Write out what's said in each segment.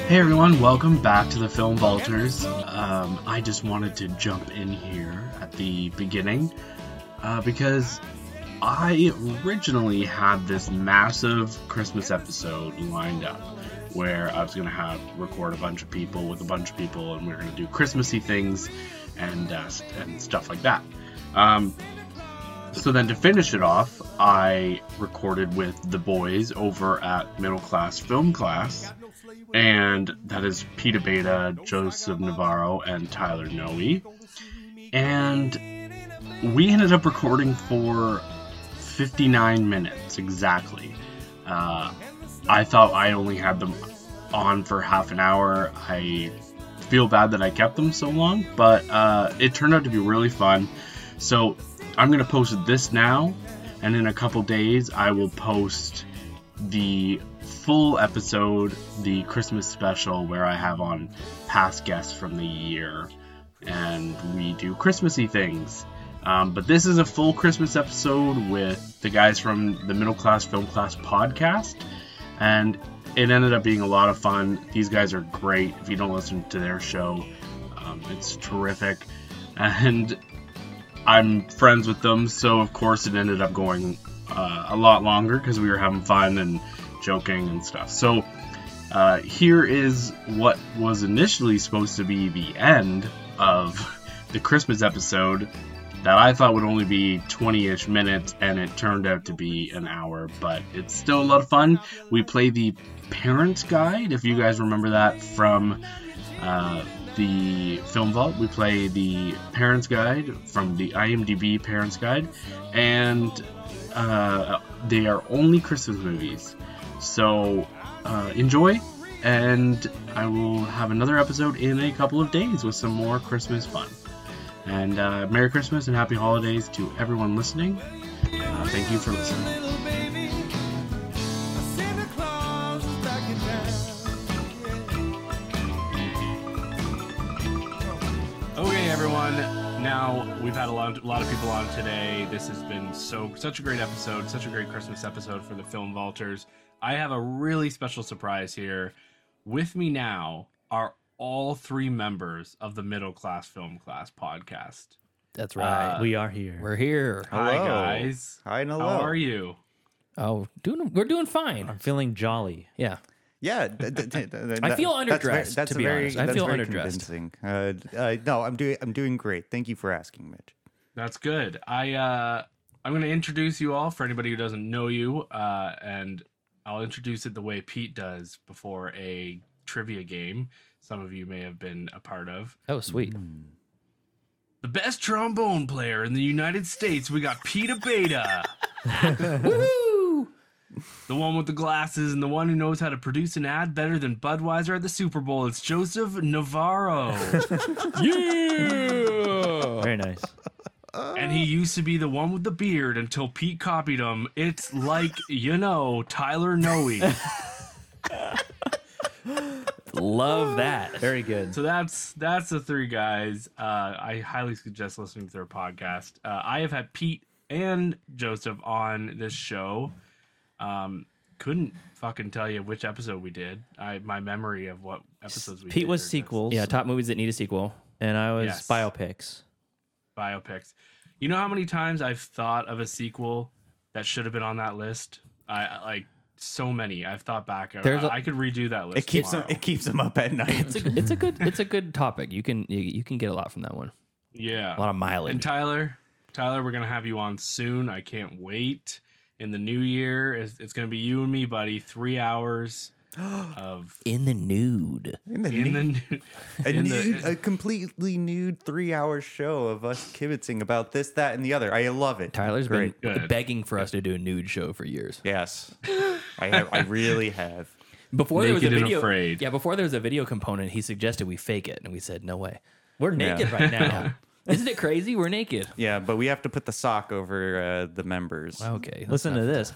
Hey everyone, welcome back to the Film Vaulters. I just wanted to jump in here at the beginning because I originally had this massive Christmas episode lined up where I was going to record a bunch of people with a bunch of people, and we were going to do Christmassy things and stuff like that. So then to finish it off, I recorded with the boys over at Middle Class Film Class, and that is Pete Beta, Joseph Navarro, and Tyler Noe. And we ended up recording for 59 minutes exactly. I thought I only had them on for half an hour. I feel bad that I kept them so long, but it turned out to be really fun. So I'm going to post this now, and in a couple days I will post the full episode, the Christmas special, where I have on past guests from the year, and we do Christmassy things. But this is a full Christmas episode with the guys from the Middle Class Film Class podcast, and it ended up being a lot of fun. These guys are great. If you don't listen to their show, it's terrific, and I'm friends with them, so of course it ended up going a lot longer because we were having fun and joking and stuff. So here is what was initially supposed to be the end of the Christmas episode that I thought would only be 20-ish minutes, and it turned out to be an hour, but it's still a lot of fun. We play the Parents Guide, if you guys remember that from the Film Vault. We play the Parents Guide from the IMDb Parents Guide, and they are only Christmas movies. So enjoy, and I will have another episode in a couple of days with some more Christmas fun. And Merry Christmas and Happy Holidays to everyone listening. Thank you for listening. Okay, everyone. Now, we've had a lot of people on today. This has been such a great episode, such a great Christmas episode for the Film Vaulters. I have a really special surprise here. With me now are all three members of the Middle Class Film Class podcast. That's right. We are here. We're here. Hi, guys. Hi, and hello. How are you? Oh, we're doing fine. I'm feeling jolly. Yeah. Yeah, I feel underdressed. That's to be honest, I feel underdressed. Convincing. No, I'm doing great. Thank you for asking, Mitch. That's good. I'm going to introduce you all for anybody who doesn't know you, and I'll introduce it the way Pete does before a trivia game some of you may have been a part of. Oh, sweet. The best trombone player in the United States, we got Pete Beta. Woohoo! The one with the glasses and the one who knows how to produce an ad better than Budweiser at the Super Bowl. It's Joseph Navarro. Yeah! Very nice. And he used to be the one with the beard until Pete copied him. It's like, Tyler Noe. Love that. Very good. So that's the three guys. I highly suggest listening to their podcast. I have had Pete and Joseph on this show. Couldn't fucking tell you which episode we did. My memory of what episodes we did. Pete was sequels. Yeah, top movies that need a sequel. And I was Yes. biopics. Biopics. You know how many times I've thought of a sequel that should have been on that list? I like so many. I've thought back. I could redo that list. It keeps them up at night. It's a good topic. You can get a lot from that one. Yeah. A lot of mileage. And Tyler, we're gonna have you on soon. I can't wait. In the new year, it's gonna be you and me, buddy. 3 hours of in the nude. A completely nude 3-hour show of us kibitzing about this, that, and the other. I love it. Tyler's Great. been Good. begging for us to do a nude show for years. Yes, I really have. Before there was a Naked and video, afraid. yeah. Before there was a video component, he suggested we fake it, and we said no way. We're naked right now. Isn't it crazy? We're naked. Yeah, but we have to put the sock over the members. Okay, Listen to this.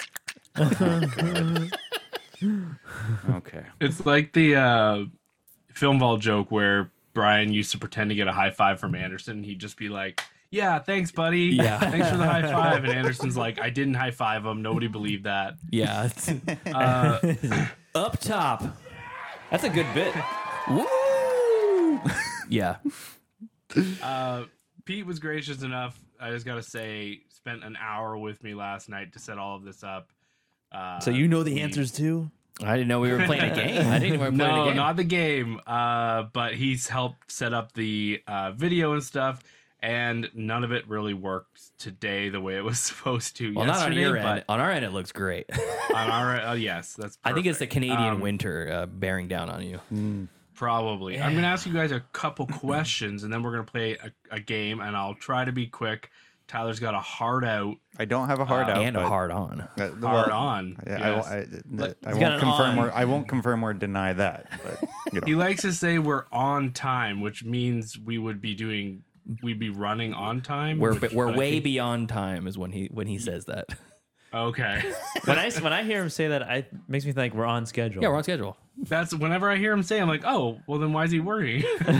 Okay. It's like the Film Vault joke where Brian used to pretend to get a high five from Anderson. He'd just be like, yeah, thanks, buddy. Yeah. Thanks for the high five. And Anderson's like, I didn't high five him. Nobody believed that. Yeah. Up top. That's a good bit. Woo! Yeah. Pete was gracious enough. I just gotta say, spent an hour with me last night to set all of this up. So you know the answers too? I didn't know we were playing a game. I didn't even know we were playing a No, game. not the game. But he's helped set up the video and stuff, and none of it really worked today the way it was supposed to. Well, not on yesterday, your but end. On our end, it looks great. on our yes, that's. I think it's the perfect. Canadian winter bearing down on you. Probably. I'm gonna ask you guys a couple questions, and then we're gonna play a game, and I'll try to be quick. Tyler's got a hard out, I don't have a hard out. And a but- hard on. hard on. I, Yes. I got won't an confirm on. or I won't confirm or deny that. But you know. He likes to say we're on time, which means we'd be running on time. We're which- we're but I way think- beyond time is when he says that. Okay. When I hear him say that, it makes me think we're on schedule. Yeah, we're on schedule. That's whenever I hear him say, I'm like, oh, well then why is he worrying?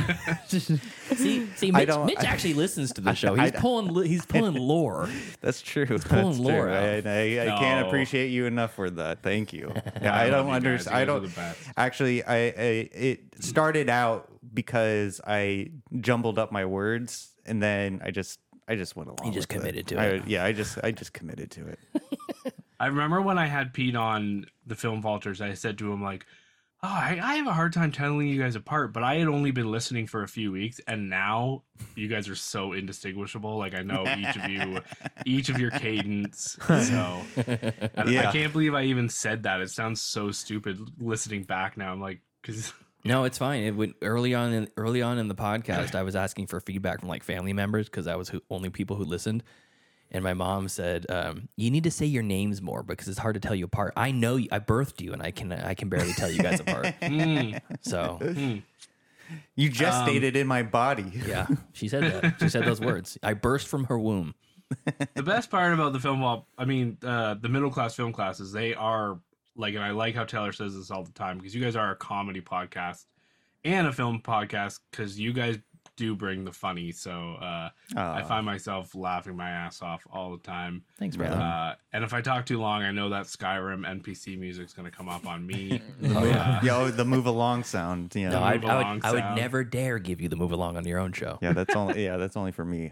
See, Mitch don't- actually listens to the show. He's pulling lore. That's true. That's pulling lore true. out. I can't No. appreciate you enough for that. Thank you. Yeah, I I don't love you guys. understand. You I guys are don't. the best. Actually, it started out because I jumbled up my words, and then I just went along. You just with committed it. to it. Yeah, I just committed to it. I remember when I had Pete on the Film Vaulters, I said to him like, oh, I have a hard time telling you guys apart, but I had only been listening for a few weeks, and now you guys are so indistinguishable. Like I know each of your cadence. So Yeah. I can't believe I even said that. It sounds so stupid listening back now. I'm like, because No, it's fine. It went early on in the podcast. I was asking for feedback from like family members because I was only people who listened. And my mom said, "You need to say your names more because it's hard to tell you apart. I know I birthed you, and I can barely tell you guys apart." So You gestated in my body. yeah, she said that. She said those words. I burst from her womb. the best part about the film vault, I mean, the middle class film classes, they are like, and I like how Taylor says this all the time because you guys are a comedy podcast and a film podcast because you guys do bring the funny. So I find myself laughing my ass off all the time. Thanks, brother. And if I talk too long, I know that Skyrim NPC music's going to come up on me. Yo, the move along sound. Yeah, No, move along I would sound. never dare give you the move along on your own show. yeah, that's only for me.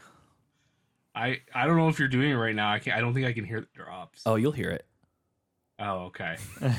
I don't know if you're doing it right now. I don't think I can hear the drops. Oh, you'll hear it. Oh, okay.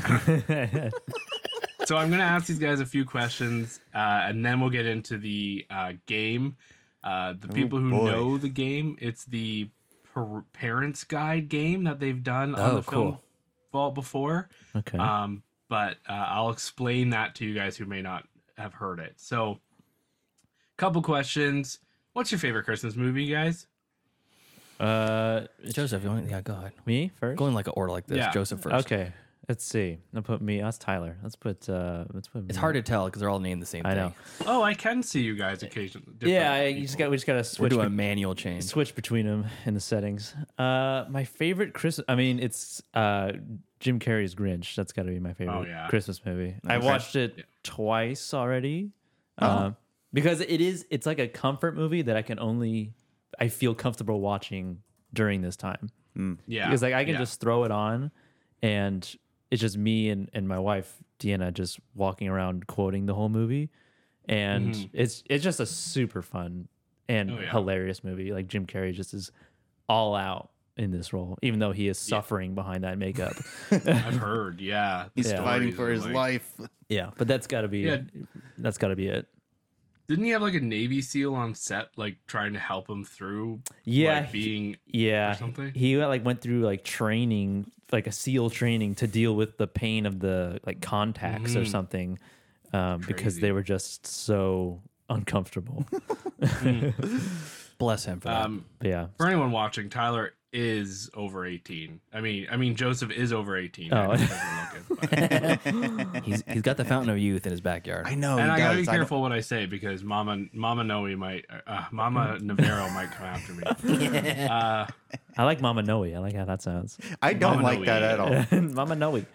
So I'm going to ask these guys a few questions, and then we'll get into the game. The people who boy. know the game, it's the Parents Guide game that they've done on Oh, the Film cool. Vault before. Okay. But I'll explain that to you guys who may not have heard it. So, couple questions. What's your favorite Christmas movie, guys? Joseph, you want? Yeah, go ahead. Me first. Go in like an order like this. Yeah. Joseph first. Okay. Let's see. I'll put me. That's Tyler. Let's put. It's me. hard to tell because they're all named the same thing. I know. Oh, I can see you guys occasionally. Yeah, different we just people. gotta We're switch. doing a manual change. Switch between them in the settings. My favorite Christmas. I mean, it's Jim Carrey's Grinch. That's got to be my favorite Oh, yeah. Christmas movie. I Okay. watched it twice already. Oh. Because it's like a comfort movie that I feel comfortable watching during this time. Yeah. Because like I can yeah. just throw it on, and it's just me and my wife Deanna just walking around quoting the whole movie, and it's just a super fun and Oh, yeah. hilarious movie. Like Jim Carrey just is all out in this role, even though he is suffering behind that makeup. I've heard. Yeah. He's Yeah. fighting Stories for are his like- life. Yeah, but that's got to be Yeah. that's got to be it. Didn't he have like a Navy SEAL on set, like trying to help him through? Yeah, like, being Yeah, or something? he went through like training, like a SEAL training to deal with the pain of the like contacts or something, because Crazy. they were just so uncomfortable. Bless him for that. But yeah, for anyone watching, Tyler is over 18. I mean, Joseph is over 18. Oh. I know he doesn't look it, but- He's got the fountain of youth in his backyard. I know. and he I gotta be does. I don't- careful what I say because Mama Noe might, Mama Navarro might come after me. I like Mama Noe. I like how that sounds. I don't Mama like Noe. that at all. Mama Noe.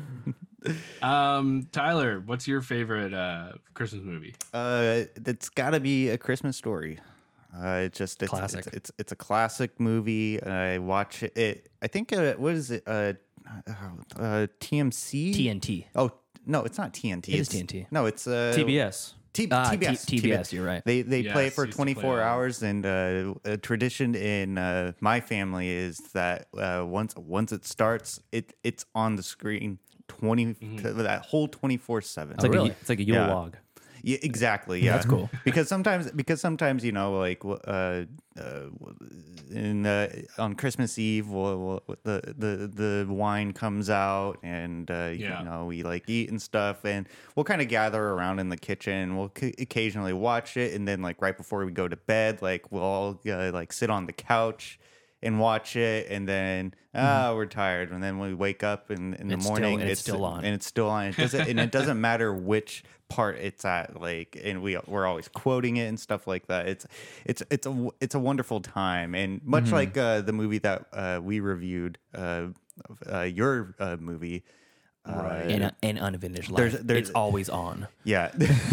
Tyler, what's your favorite Christmas movie? It's got to be A Christmas Story. It's Classic. It's a classic movie. I watch it. I think what is it? TMC. TNT. Oh, No, it's not TNT. It is It's TNT. No, it's TBS. TBS. TBS, you're right. They play it Yes, for used to play 24 it. hours, and a tradition in my family is that once it starts, it's on the screen 20 that whole 24/7. It's like really? it's like a Yule Yeah. log. Yeah, exactly. Yeah, That's cool. Because sometimes you know, like on Christmas Eve, the wine comes out, and you know, we like eat and stuff, and we'll kind of gather around in the kitchen. We'll occasionally watch it, and then like right before we go to bed, like we'll all like sit on the couch and watch it, and then we're tired, and then we wake up in the It's morning, still- it's still on. and it's still on. It doesn't matter which part it's at, like, and we're always quoting it and stuff like that. It's a wonderful time, and much like the movie that we reviewed, your movie. And unfinished life. there's- it's always on. Yeah,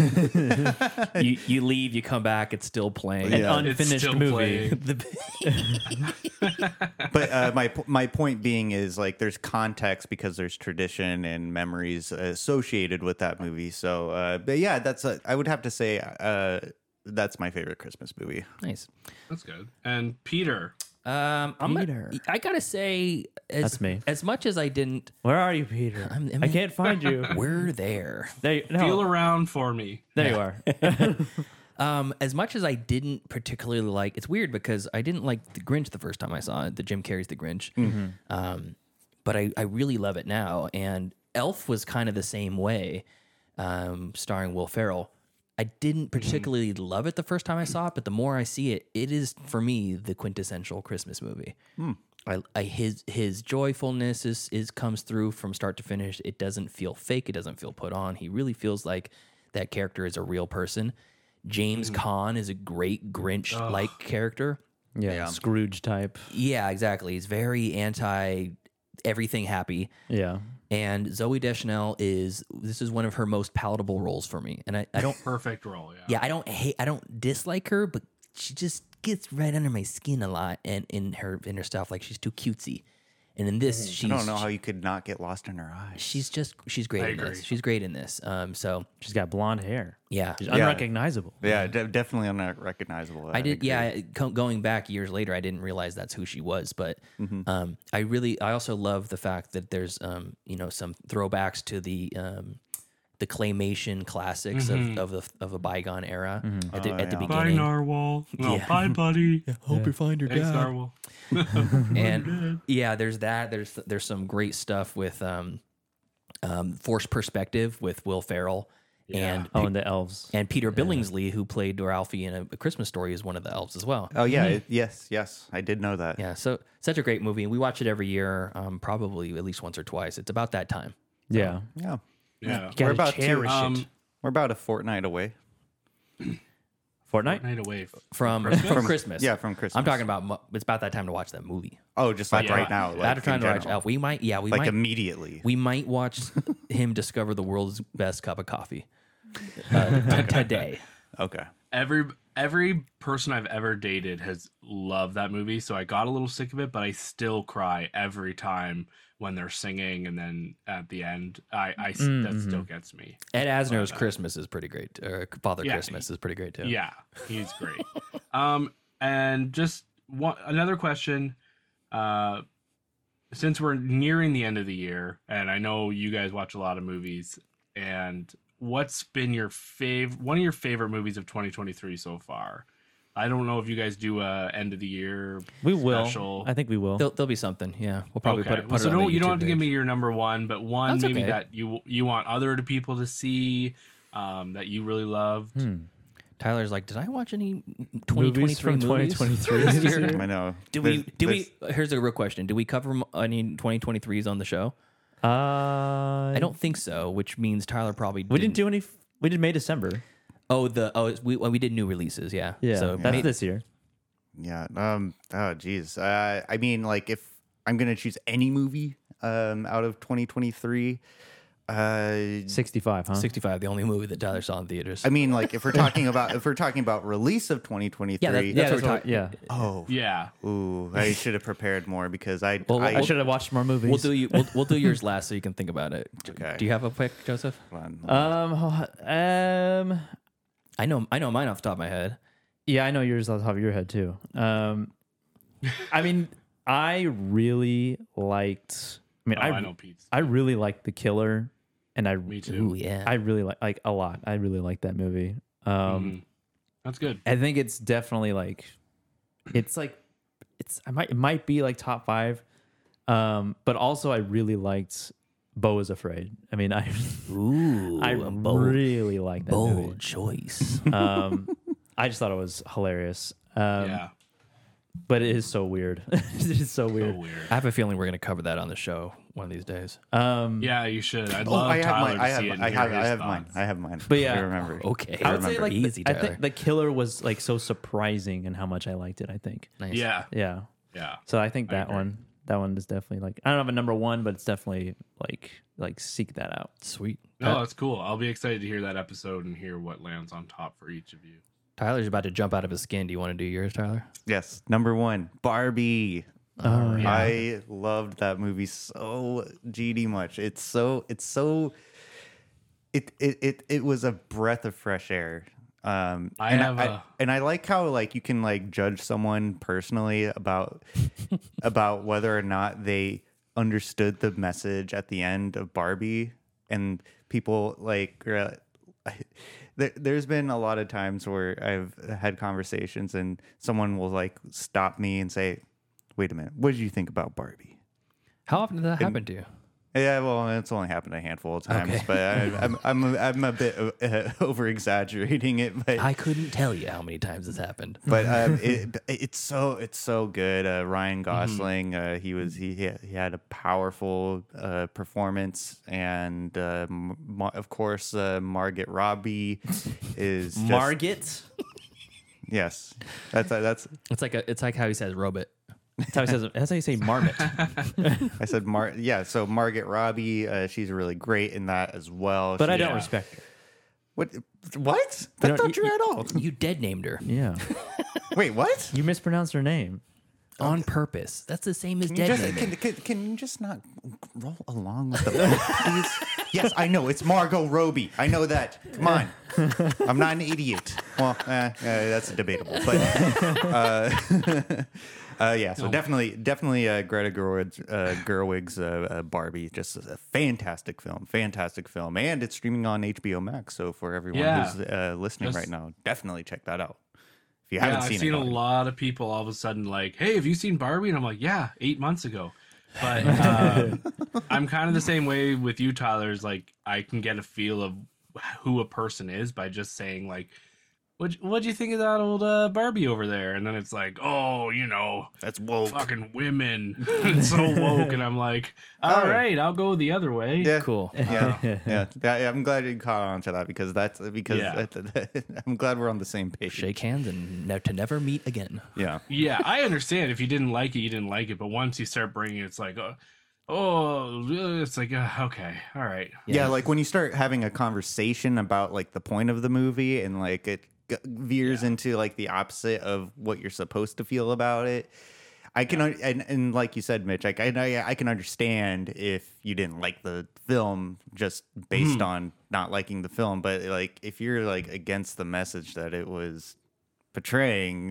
You leave, you come back, it's still playing. An Yeah. It's unfinished still movie. playing. but my point being is, like, there's context because there's tradition and memories associated with that movie. So, but yeah, I would have to say that's my favorite Christmas movie. Nice. That's good. And Peter, Peter. I gotta say, That's me. As much as I didn't, Where are you, Peter? I can't find you. we're there. There, feel no, around for me. there you are. As much as I didn't particularly like, it's weird because I didn't like The Grinch the first time I saw it, the Jim Carrey's The Grinch. But I really love it now. And Elf was kind of the same way, starring Will Ferrell. I didn't particularly love it the first time I saw it, but the more I see it, it is for me the quintessential Christmas movie. His joyfulness is comes through from start to finish. It doesn't feel fake. It doesn't feel put on. He really feels like that character is a real person. James Caan is a great Grinch-like character. Yeah, Scrooge type. Yeah, exactly. He's very anti everything happy. Yeah. And Zoe Deschanel this is one of her most palatable roles for me. And I don't Perfect role. Yeah. I don't dislike her, but she just gets right under my skin a lot and in her stuff. Like, she's too cutesy. And in this, I don't know how you could not get lost in her eyes. she's great I in agree. this. She's great in this. So She's got blonde hair. yeah. She's unrecognizable. Yeah, definitely unrecognizable. I did, agree. yeah. Going back years later, I didn't realize that's who she was. But I also love the fact that there's some throwbacks to the claymation classics of a bygone era at the Bye, beginning. Narwhal. No, Yeah. bye, buddy. Hope you find your Thanks, Narwhal. And yeah, there's that. There's some great stuff with forced perspective with Will Ferrell and And the elves. and Peter Billingsley, who played Ralphie in A Christmas Story, is one of the elves as well. Oh yeah, yes, I did know that. Yeah, so such a great movie, and we watch it every year, probably at least once or twice. It's about that time. Yeah. Yeah, Yeah. You gotta about cherish it. we're about a fortnight away. Fortnite? Night away. From Christmas. Yeah, from Christmas. I'm talking about it's about that time to watch that movie. Oh, just like Yeah. right now, like That time in to watch general. Elf. We might Immediately. we might watch him discover the world's best cup of coffee today. Okay. Every person I've ever dated has loved that movie, so I got a little sick of it, but I still cry every time when they're singing, and then at the end, that still gets me. Ed Asner's Christmas is pretty great. Or Father Yeah, Christmas is pretty great too. Yeah, he's great. And just another question. Since we're nearing the end of the year, and I know you guys watch a lot of movies, and what's been one of your favorite movies of 2023 so far? I don't know if you guys do a end of the year. We will. special. I think we will. There'll be something. Yeah, we'll probably Okay. put So it on the you don't YouTube have to give me page. your number one, but one That's maybe okay. that you want other people to see, that you really loved. Tyler's like, did I watch any Movies 2023 from movies 2023 this this year? year? I know. Here's a real question. Do we cover any 2023s on the show? I don't think so, which means Tyler probably We didn't do any. We did May, December. we did new releases, yeah. Yeah. So that's this year. Yeah. Oh, geez. I mean, like, if I'm gonna choose any movie out of 2023, 65, huh? 65, the only movie that Tyler saw in theaters. I mean, like if we're talking about release of 2023. that's what we're talking. Yeah. Oh, Yeah. ooh, I should have preprepared more because I I should have watched more movies. We'll do yours last so you can think about it. Okay. Do you have a pick, Joseph? Hold on. I know mine off the top of my head. Yeah, I know yours off the top of your head too. I mean, I really liked. I know Pete's. I really liked The Killer, and Me too. Ooh, yeah. I really like a lot. I really like that movie. That's good. I think it's definitely like, it might be like top 5, but also I really liked Beau is Afraid. I mean, I really like that bold movie. choice. I just thought it was hilarious. Yeah. But it is so weird. It is so weird. So weird. I have a feeling we're going to cover that on the show one of these days. Yeah, you should. I'd love Tyler to see it. I have mine. I have mine. But yeah. I remember. Okay. I would say like Easy, I Tyler. think The Killer was like so surprising in how much I liked it. I think. Nice. Yeah. Yeah. Yeah. So I think that agree. one is definitely like, I don't have a number 1, but it's definitely like seek that out. Sweet. No, that's cool. I'll be excited to hear that episode and hear what lands on top for each of you. Tyler's about to jump out of his skin. Do you want to do yours, Tyler? Yes, number 1, Barbie. Oh yeah. I loved that movie so GD much. It was a breath of fresh air. And I like how like you can like judge someone personally about whether or not they understood the message at the end of Barbie, and people like there's been a lot of times where I've had conversations and someone will like stop me and say, "Wait a minute, what did you think about Barbie?" How often did that happen to you? Yeah, well, it's only happened a handful of times, Okay. but I'm a bit over exaggerating it. But I couldn't tell you how many times this happened. but it's so good. Ryan Gosling, he had a powerful performance, and of course Margot Robbie is just, Margit. Yes, that's It's like how he says robot. That's how you say marmot. I said yeah. So Margot Robbie, she's really great in that as well. But I She- don't respect her. What? That's not true at all. You dead named her Yeah. Wait, what? You mispronounced her name. on purpose. That's the same as Can you, dead just, naming. can you just not roll along with the boat, please? Yes, I know. It's Margot Robbie. I know that. Come on. I'm not an idiot. Well, that's debatable. But yeah, so definitely Greta Gerwig's Barbie. Just a fantastic film. And it's streaming on HBO Max. So for everyone who's listening right now, definitely check that out. If you haven't I've seen seen it, a lot of people all of a sudden like, "Hey, have you seen Barbie?" And I'm like, "Yeah, 8 months ago." But I'm kind of the same way with you, Tyler. Is like I can get a feel of who a person is by just saying like, "What'd you think of that old Barbie over there?" And then it's like, "Oh, that's woke. fucking women, it's so woke." And I'm like, "All right, I'll go the other way." Yeah. Cool. Yeah. I'm glad you caught on to that because I'm glad we're on the same page. Shake hands and to never meet again. Yeah. Yeah, I understand. If you didn't like it, you didn't like it. But once you start bringing it, it's like, it's like, okay, all right. Yeah, like when you start having a conversation about like the point of the movie and like it veers into like the opposite of what you're supposed to feel about it. I can and like you said, Mitch, I can understand if you didn't like the film just based on not liking the film, but like if you're like against the message that it was portraying,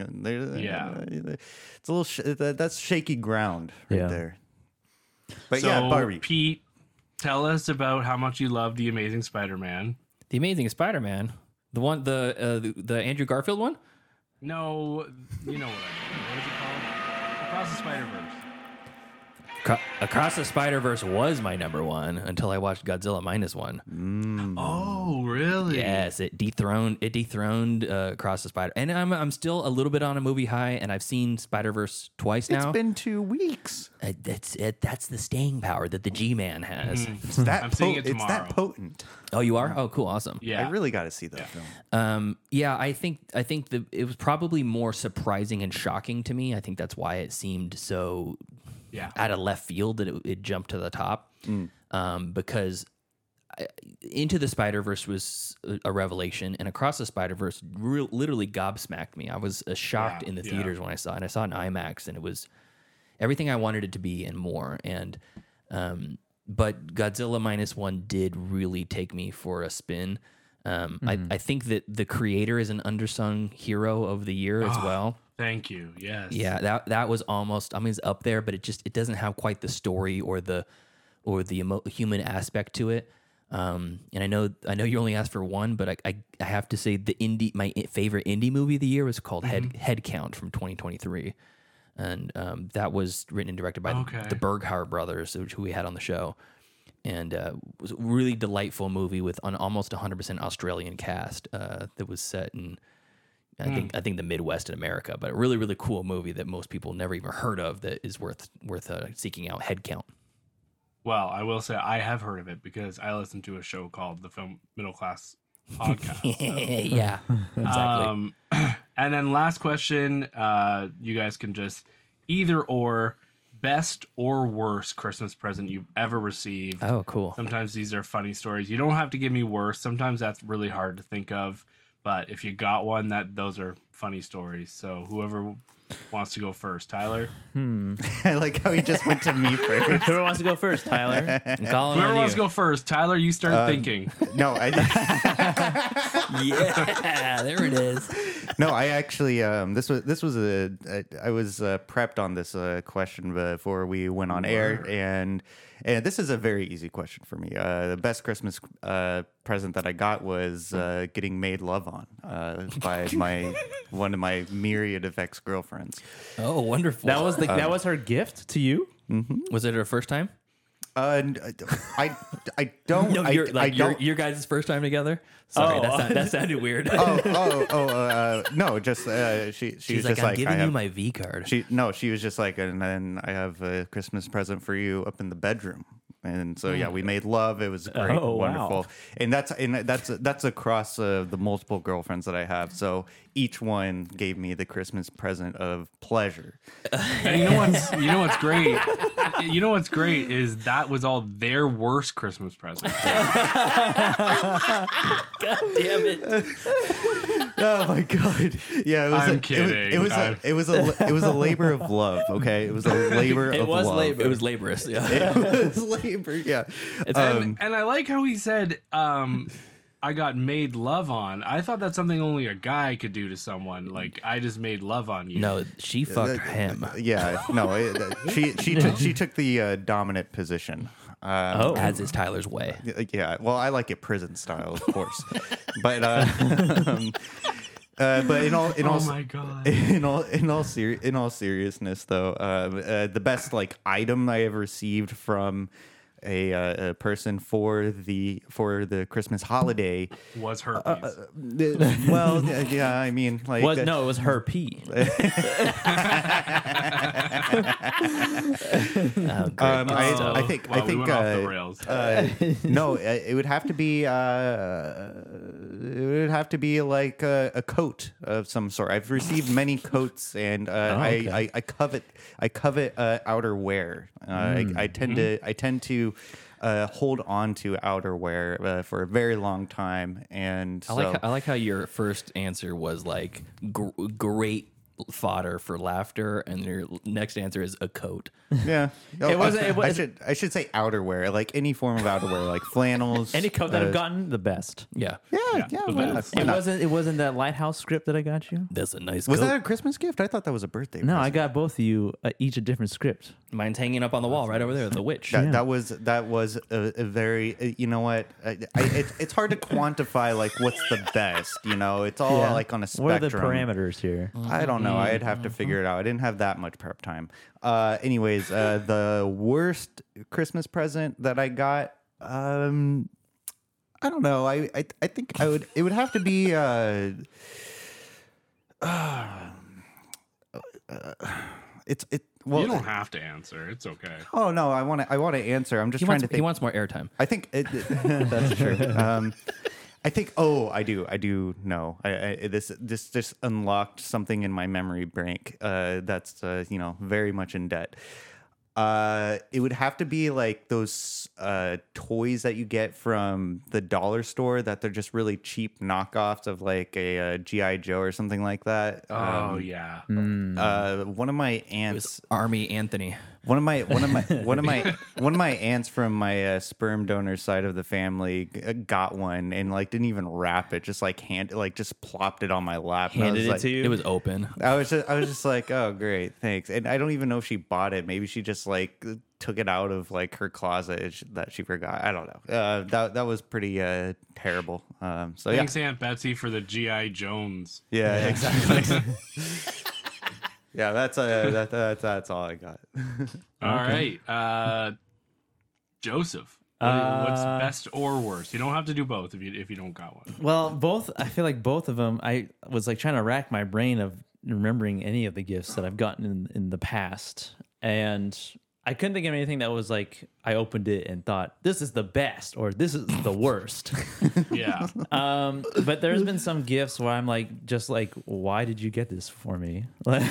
it's a little that's shaky ground right there. But So, yeah, Barbie. Pete, tell us about how much you love The Amazing Spider-Man. The Amazing Spider-Man, the one, the Andrew Garfield one. No, you know what I mean. What is it called? Across the Spider-Verse. Across the Spider-Verse was my number one until I watched Godzilla -1. Oh, really? Yes, it dethroned Across the Spider, and I'm still a little bit on a movie high, and I've seen Spider-Verse twice now. It's been 2 weeks. That's the staying power that the G-Man has. It's that I'm seeing it It's that tomorrow. potent. Oh, you are? Oh, cool, awesome. Yeah. I really got to see that film. Yeah, I think it was probably more surprising and shocking to me. I think that's why it seemed so out of left field that it jumped to the top. Because Into the Spider-Verse was a revelation, and Across the Spider-Verse literally gobsmacked me. I was shocked in the theaters when I saw it. And I saw it in IMAX, and it was everything I wanted it to be and more. And but Godzilla Minus One did really take me for a spin. I think that the creator is an undersung hero of the year as well. Thank you. Yes. Yeah, that was almost. I mean, it's up there, but it doesn't have quite the story or the human aspect to it. And I know you only asked for one, but I have to say my favorite indie movie of the year was called Head Count from 2023, and that was written and directed by the Berghart brothers, who we had on the show, and it was a really delightful movie with an almost 100% Australian cast that was set in I think the Midwest in America, but a really really cool movie that most people never even heard of that is worth seeking out. Head Count. Well, I will say I have heard of it because I listened to a show called the Film Middle Class Podcast. Yeah, exactly. And then last question, you guys can just either or, best or worst Christmas present you've ever received. Oh, cool. Sometimes these are funny stories. You don't have to give me worst. Sometimes that's really hard to think of. But if you got one, those are funny stories. So whoever wants to go first, Tyler. I like how he just went to me first. Whoever wants to go first, Tyler? I'm calling Whoever on wants to you. go first, Tyler, you start thinking. No, Yeah, there it is. no, I actually I was prepped on this question before we went on air, and this is a very easy question for me. The best Christmas present that I got was getting made love on by one of my myriad of ex-girlfriends. Oh, wonderful. That was her gift to you. Was it her first time? I don't. No, I don't. your guys' first time together. Sorry, that sounded weird. No, just she She's was just I'm like, giving you my V card. She was just like, and then I have a Christmas present for you up in the bedroom. And so yeah, we made love. It was great, wonderful, wow. and that's across the multiple girlfriends that I have. So each one gave me the Christmas present of pleasure. And you know what's great? You know what's great is that was all their worst Christmas present. God damn it! Oh my god! Yeah, it was. I'm kidding. It was a labor of love. Okay, it was a labor of love. It was laborious. Yeah. It was labor. Yeah. And I like how he said, I got made love on. I thought that's something only a guy could do to someone. Like, I just made love on you. No, she fucked him. Yeah. No. She took the dominant position. As is Tyler's way. Yeah. Well, I like it prison style, of course. But in all my God. in all seriousness though, the best like item I ever received from a person for the Christmas holiday Was herpes. well, yeah, I mean, like It was her pee. Oh, I think we went off the rails. no, it would have to be like a coat of some sort. I've received many coats, and I covet outerwear. I tend to hold on to outerwear for a very long time, and so I like how your first answer was like great fodder for laughter, and your next answer is a coat. yeah. I should say outerwear, like any form of outerwear, like flannels. Any coat that I've gotten, the best. Yeah, Yeah. the Why not? best. Why not? It wasn't that Lighthouse script that I got you. that's a nice Was coat. that a Christmas gift? I thought that was a birthday. No, I present. got both of you each a different script. Mine's hanging up on the wall right over there. The witch. That was a very you know what it's hard to quantify like what's the best, you know, it's all like on a spectrum. What are the parameters here? I don't know, I'd have to figure it out. I didn't have that much prep time. Anyways, the worst Christmas present that I got, I don't know, I think it would have to be well, you don't have to answer. It's okay. oh no, I want to answer. I'm just He trying wants, to think. he wants more airtime. I think that's true. I think. Oh, I do know. This just unlocked something in my memory bank. That's very much in debt. It would have to be like those toys that you get from the dollar store that they're just really cheap knockoffs of like a GI Joe or something like that. Oh yeah. One of my It aunts, was Army Anthony. one of my aunts from my sperm donor side of the family got one and like didn't even wrap it, just like just plopped it on my lap. And I Handed was it like, to you. It was open. I was just like, oh great, thanks. And I don't even know if she bought it. Maybe she just like took it out of like her closet that she forgot. I don't know. That was pretty terrible. So yeah, Thanks, Aunt Betsy, for the GI Jones. yeah, exactly. Yeah, that's all I got. All right, Joseph. What's best or worst? You don't have to do both if you don't got one. Well, both. I feel like both of them. I was like trying to rack my brain of remembering any of the gifts that I've gotten in the past, and I couldn't think of anything that was like I opened it and thought this is the best or this is the worst. Yeah. But there's been some gifts where I'm like, just like, why did you get this for me? And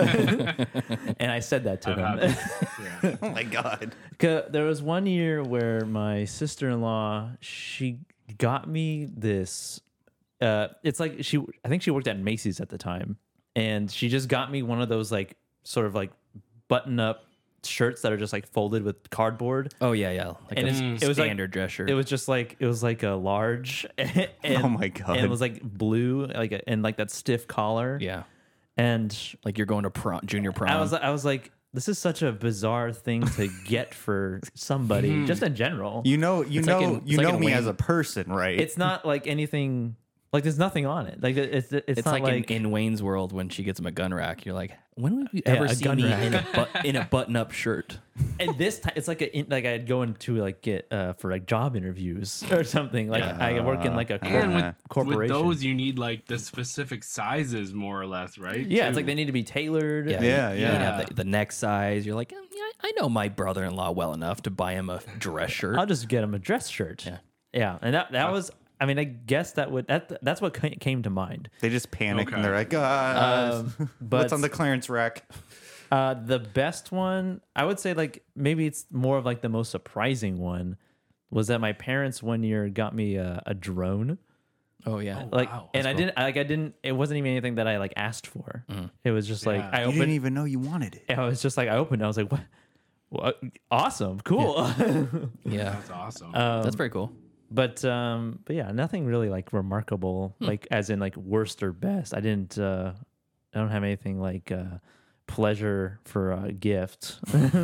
I said that to them. Yeah. Oh my god. 'Cause there was one year where my sister-in-law, she got me this. It's like I think she worked at Macy's at the time, and she just got me one of those like sort of like button-up shirts that are just like folded with cardboard. Oh yeah. Like And it was like standard dress shirt. It was just like a large. And, Oh my God. And it was like blue, and like that stiff collar. yeah. And Like you're going to junior prom. I was like, this is such a bizarre thing to get for somebody, just in general. You know like in me Wayne- as a person, right? It's not like anything. Like there's nothing on it. Like it's it's not like in Wayne's World when she gets him a gun rack. You're like, when would you ever a see gun me rack. in a button-up shirt? And this time, it's like I'd go into like get for like job interviews or something. Like I work in like a And with corporation. those, you need like the specific sizes, more or less, right? Yeah, it's too? like they need to be tailored. Yeah, You yeah. have the neck size. You're like, yeah, I know my brother-in-law well enough to buy him a dress shirt. I'll just get him a dress shirt. Yeah, and that was. I mean, I guess that's what came to mind. They just panic Okay. and they're like, But what's on the clearance rack? the best one, I would say, like maybe it's more of like the most surprising one, was that my parents one year got me a drone. Oh yeah. Like, Wow, and I didn't. It wasn't even anything that I like asked for. It was just like Yeah. I You didn't opened. even know you wanted it. I was just like I opened. I was like, what? Awesome, cool. Yeah. That's awesome. That's very cool. But yeah, nothing really like remarkable, like as in like worst or best. I don't have anything like pleasure for a gift.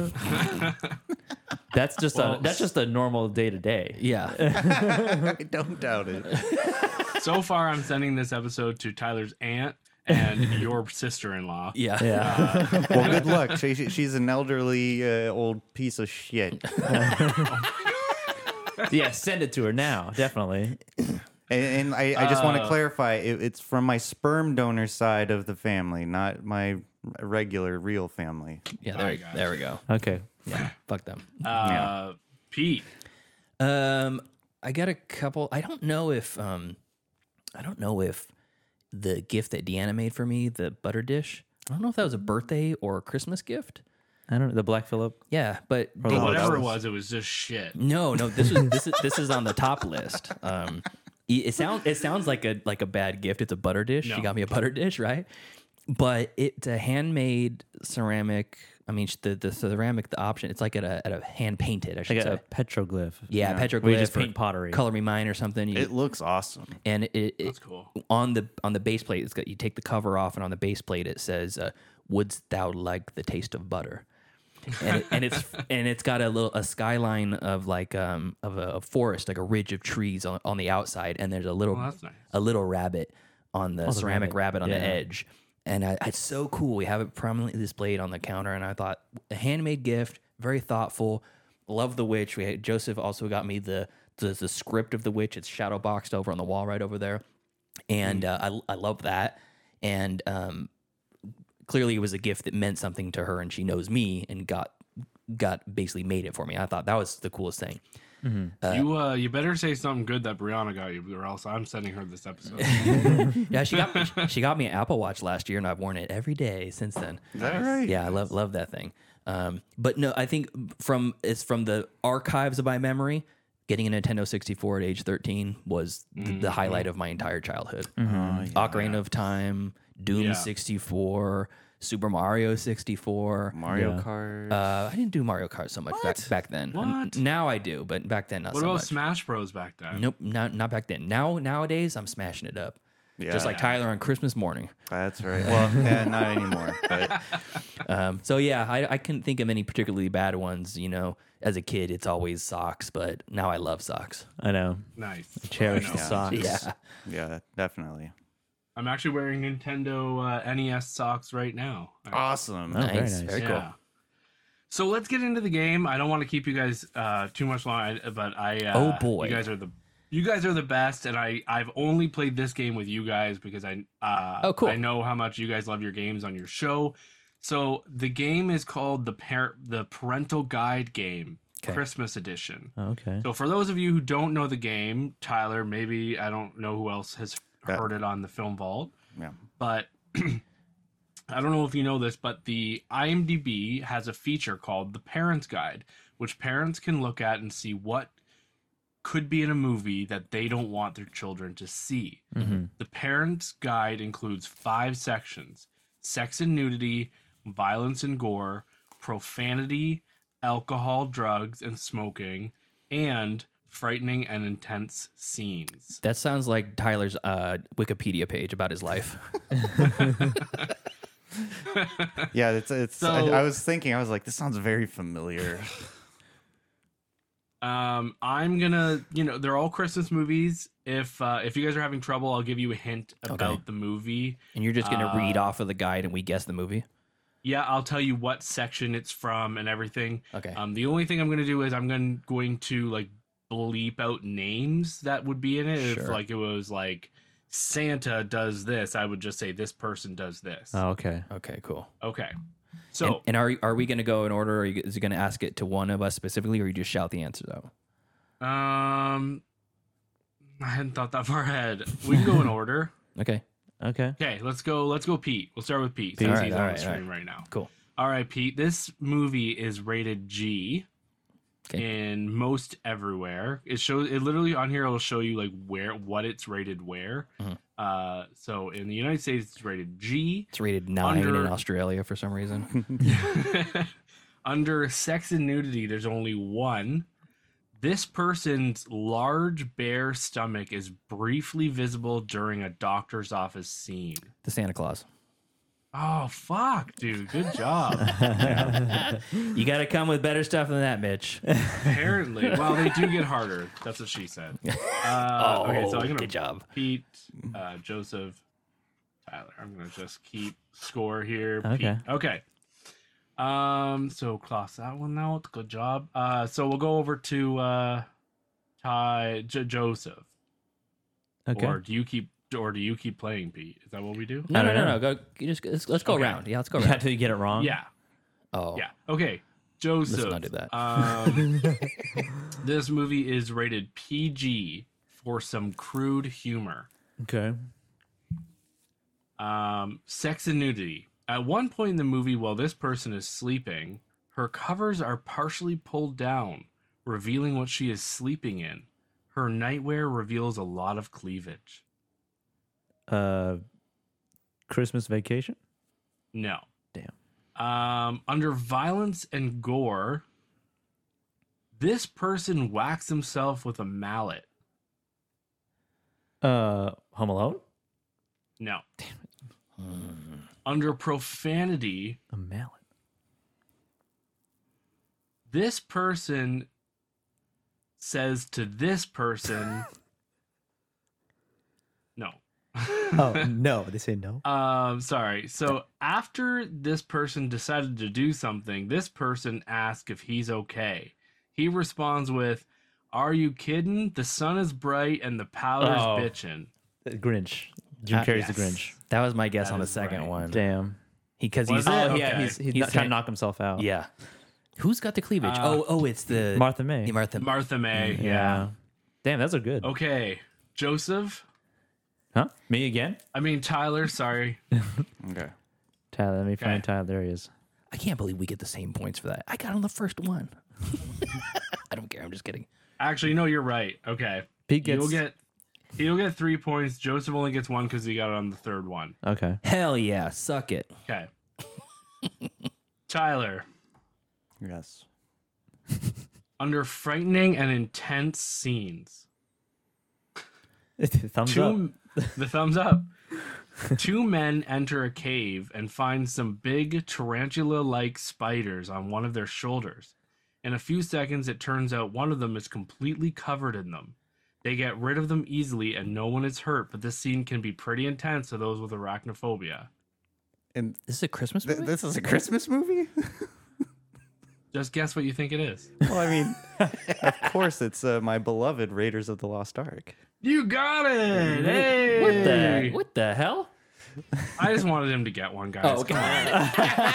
That's just a normal day to day. Yeah. I don't doubt it. So far, I'm sending this episode to Tyler's aunt and your sister-in-law. Yeah. Yeah. Well, good luck. She's an elderly old piece of shit. Yeah, send it to her now, definitely. And I just want to clarify, it's from my sperm donor side of the family, not my regular real family. Yeah. I got There we go. Okay. Fuck them. Pete. I got a couple. I don't know if the gift that Deanna made for me, the butter dish, I don't know if that was a birthday or a Christmas gift. I don't know, the Black Phillip. Yeah, but Or the- Whatever that it was just shit. no, this is on the top list. It sounds like a bad gift. It's a butter dish. No. She got me a butter dish, right? But it's a handmade ceramic. I mean, the ceramic, the option, it's like at a hand painted, I should Like say. a petroglyph. Yeah, petroglyph. Where you just or paint pottery. Color Me Mine or something. It looks awesome. And That's cool. on the base plate, it's got, you take the cover off, and on the base plate it says, "Wouldst thou like the taste of butter?" and it's got a skyline of like of a forest, like a ridge of trees on the outside, and there's a little that's nice. a little rabbit on the ceramic rabbit on the Yeah. edge. And it's so cool. We have it prominently displayed on the counter, and I thought a handmade gift, very thoughtful. Love The Witch. Joseph also got me the script of The Witch. It's shadow boxed over on the wall right over there, and I love that. And clearly, it was a gift that meant something to her, and she knows me, and got basically made it for me. I thought that was the coolest thing. You better say something good that Brianna got you, or else I'm sending her this episode. Yeah, she got me an Apple Watch last year, and I've worn it every day since then. Is that right? Yeah, I love that thing. But no, I think from the archives of my memory, getting a Nintendo 64 at age 13 was the highlight of my entire childhood. Ocarina of Time, Doom 64, Super Mario 64, Mario Kart. I didn't do Mario Kart so much back then. What? Now I do, but back then not What so about much. Smash Bros back then? Nope, not back then. Nowadays I'm smashing it up. Yeah. Just like Tyler on Christmas morning. That's right. Well, yeah, not anymore. But So yeah, I couldn't think of any particularly bad ones. You know, as a kid, it's always socks, but now I love socks. I know. Nice. Cherish I the know. socks. Yeah. yeah, definitely. I'm actually wearing Nintendo NES socks right now. Awesome. Oh, very Nice. nice. Very cool. Yeah. So let's get into the game. I don't want to keep you guys too much long, but Oh, boy. you guys are the best, and I've only played this game with you guys because Oh, cool. I know how much you guys love your games on your show. So the game is called the Parental Guide Game, Okay. Christmas Edition. Oh, okay. So for those of you who don't know the game, Tyler, maybe I don't know who else has heard it on the Film Vault, Yeah. but I don't know if you know this, but the IMDb has a feature called the Parents Guide, which parents can look at and see what could be in a movie that they don't want their children to see. The Parents Guide includes 5 sections: sex and nudity, violence and gore, profanity, alcohol, drugs, and smoking, and frightening and intense scenes. That sounds like Tyler's Wikipedia page about his life. Yeah, it's. So- I was thinking. I was like, this sounds very familiar. I'm gonna, they're all Christmas movies. If you guys are having trouble, I'll give you a hint about the movie. And you're just going to read off of the guide and we guess the movie? Yeah, I'll tell you what section it's from and everything. Okay. The only thing I'm gonna do is I'm going to like bleep out names that would be in it. If Sure. like it was like Santa does this, I would just say this person does this. Oh, okay. Okay, cool. Okay. So And are we going to go in order, or is it going to ask it to one of us specifically, or you just shout the answers out? I hadn't thought that far ahead. We can go in order. Okay, Okay. Okay, let's go Pete. We'll start with Pete. Pete. Since All he's right, on all the right, stream right now. cool. All right, Pete. This movie is rated G Okay. in most everywhere. It literally on here. It'll show you like what it's rated where. So in the United States, it's rated G. It's rated 9 Under- in Australia for some reason. Under sex and nudity, there's only 1. This person's large bare stomach is briefly visible during a doctor's office scene. The Santa Claus. Oh fuck, dude! Good job. You got to come with better stuff than that, Mitch. Apparently, well, they do get harder. That's what she said. Okay, so I'm gonna good job. Pete, Joseph, Tyler. I'm gonna just keep score here. Okay. Pete. Okay. So cross that one out. Good job. So we'll go over to Joseph. Okay. Or do you keep playing, Pete? Is that what we do? No, don't no. know. Go. Let's go Okay. around. Yeah, let's go Yeah, around. until you get it wrong. Yeah. Oh, Yeah. Okay. Joseph. Let's not do that. This movie is rated PG for some crude humor. Okay. Sex and nudity. At one point in the movie, while this person is sleeping, her covers are partially pulled down, revealing what she is sleeping in. Her nightwear reveals a lot of cleavage. Christmas Vacation. No. Damn. Under violence and gore, this person whacks himself with a mallet. Home Alone. No. Under profanity, A mallet. this person says to this person, no. Oh no, they say no. Sorry. So after this person decided to do something, this person asks if he's okay. He responds with, "Are you kidding? The sun is bright and the powder's Oh. bitchin'." The Grinch. Jim Carrey's the yes. Grinch. that was my guess That on the is second right. one. Damn. Because Was he's it? Oh Okay. yeah, he's He's not trying to knock himself out. yeah. Who's got the cleavage? It's the Martha May. Yeah, Martha. Martha May. Yeah. Damn, those are good. Okay, Joseph. Huh? Me again? I mean Tyler. Sorry. Okay. Tyler, let me Okay. find Tyler. There he is. I can't believe we get the same points for that. I got on the first one. I don't care. I'm just kidding. Actually, no, you're right. Okay. Pete gets. He'll get 3 points. Joseph only gets 1 because he got it on the third one. Okay. Hell yeah, suck it. Okay. Tyler. Yes. Under frightening and intense scenes. Thumbs up. The thumbs up. 2 men enter a cave and find some big tarantula-like spiders on one of their shoulders. In a few seconds, it turns out one of them is completely covered in them. They get rid of them easily and no one is hurt, but this scene can be pretty intense to those with arachnophobia. And This is a Christmas movie? this is a Christmas movie? Just guess what you think it is. Well, I mean, of course, it's my beloved Raiders of the Lost Ark. You got it! Hey! What the hell? I just wanted him to get one, guys. Oh, come on.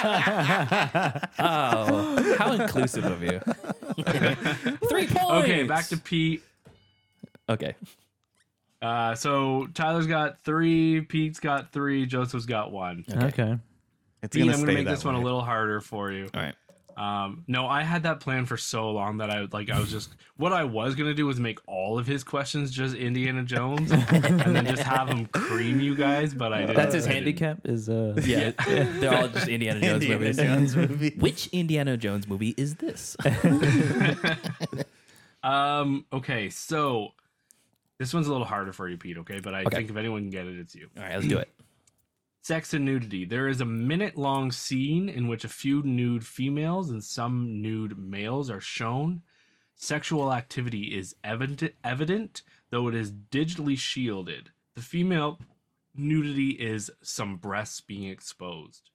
Oh, how inclusive of you. 3 points. Okay, back to Pete. Okay. So Tyler's got 3, Pete's got 3, Joseph's got 1. Okay. It's Pete, gonna I'm stay gonna make that this one a way. little harder for you. All right. No, I had that plan for so long that I was just what I was gonna do was make all of his questions just Indiana Jones and then just have him cream you guys, but I didn't. That's his I didn't. handicap. Is Yeah, they're all just Indiana Jones Indiana movies. Jones movie. Which Indiana Jones movie is this? Okay, so this one's a little harder for you, Pete. Okay, but I think if anyone can get it, it's you. All right, let's do it. Sex and nudity. There is a minute-long scene in which a few nude females and some nude males are shown. Sexual activity is evident, though it is digitally shielded. The female nudity is some breasts being exposed.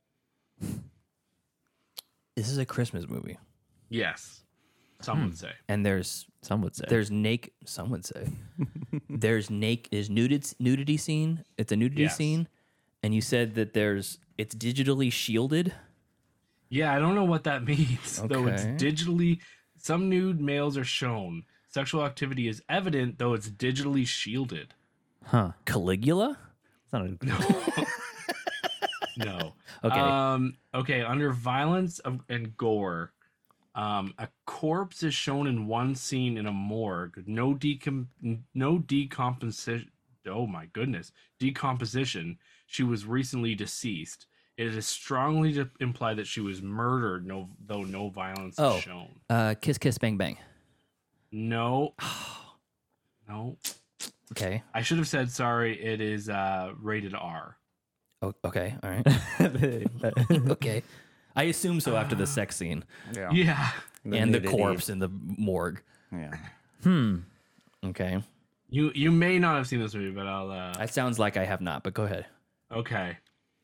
This is a Christmas movie, Yes, some would say. and there's some would say. some would say there's nudity scene. It's a nudity Yes. scene, and you said that it's digitally shielded. Yeah, I don't know what that means. Though it's Okay. digitally, some nude males are shown. Sexual activity is evident, though it's digitally shielded. Huh. Caligula. It's not a No. Okay. Okay. Under violence and gore, a corpse is shown in one scene in a morgue. No decomposition. Oh my goodness, decomposition. She was recently deceased. It is strongly to imply that she was murdered. Though no violence is shown. Kiss Kiss Bang Bang. No. No. Okay. I should have said sorry. It is rated R. Oh, okay. All right. Okay. I assume so after the sex scene Yeah. Yeah. and the nudity. corpse in the morgue. Yeah. Okay. You may not have seen this movie, but I'll. That sounds like I have not, but go ahead. Okay.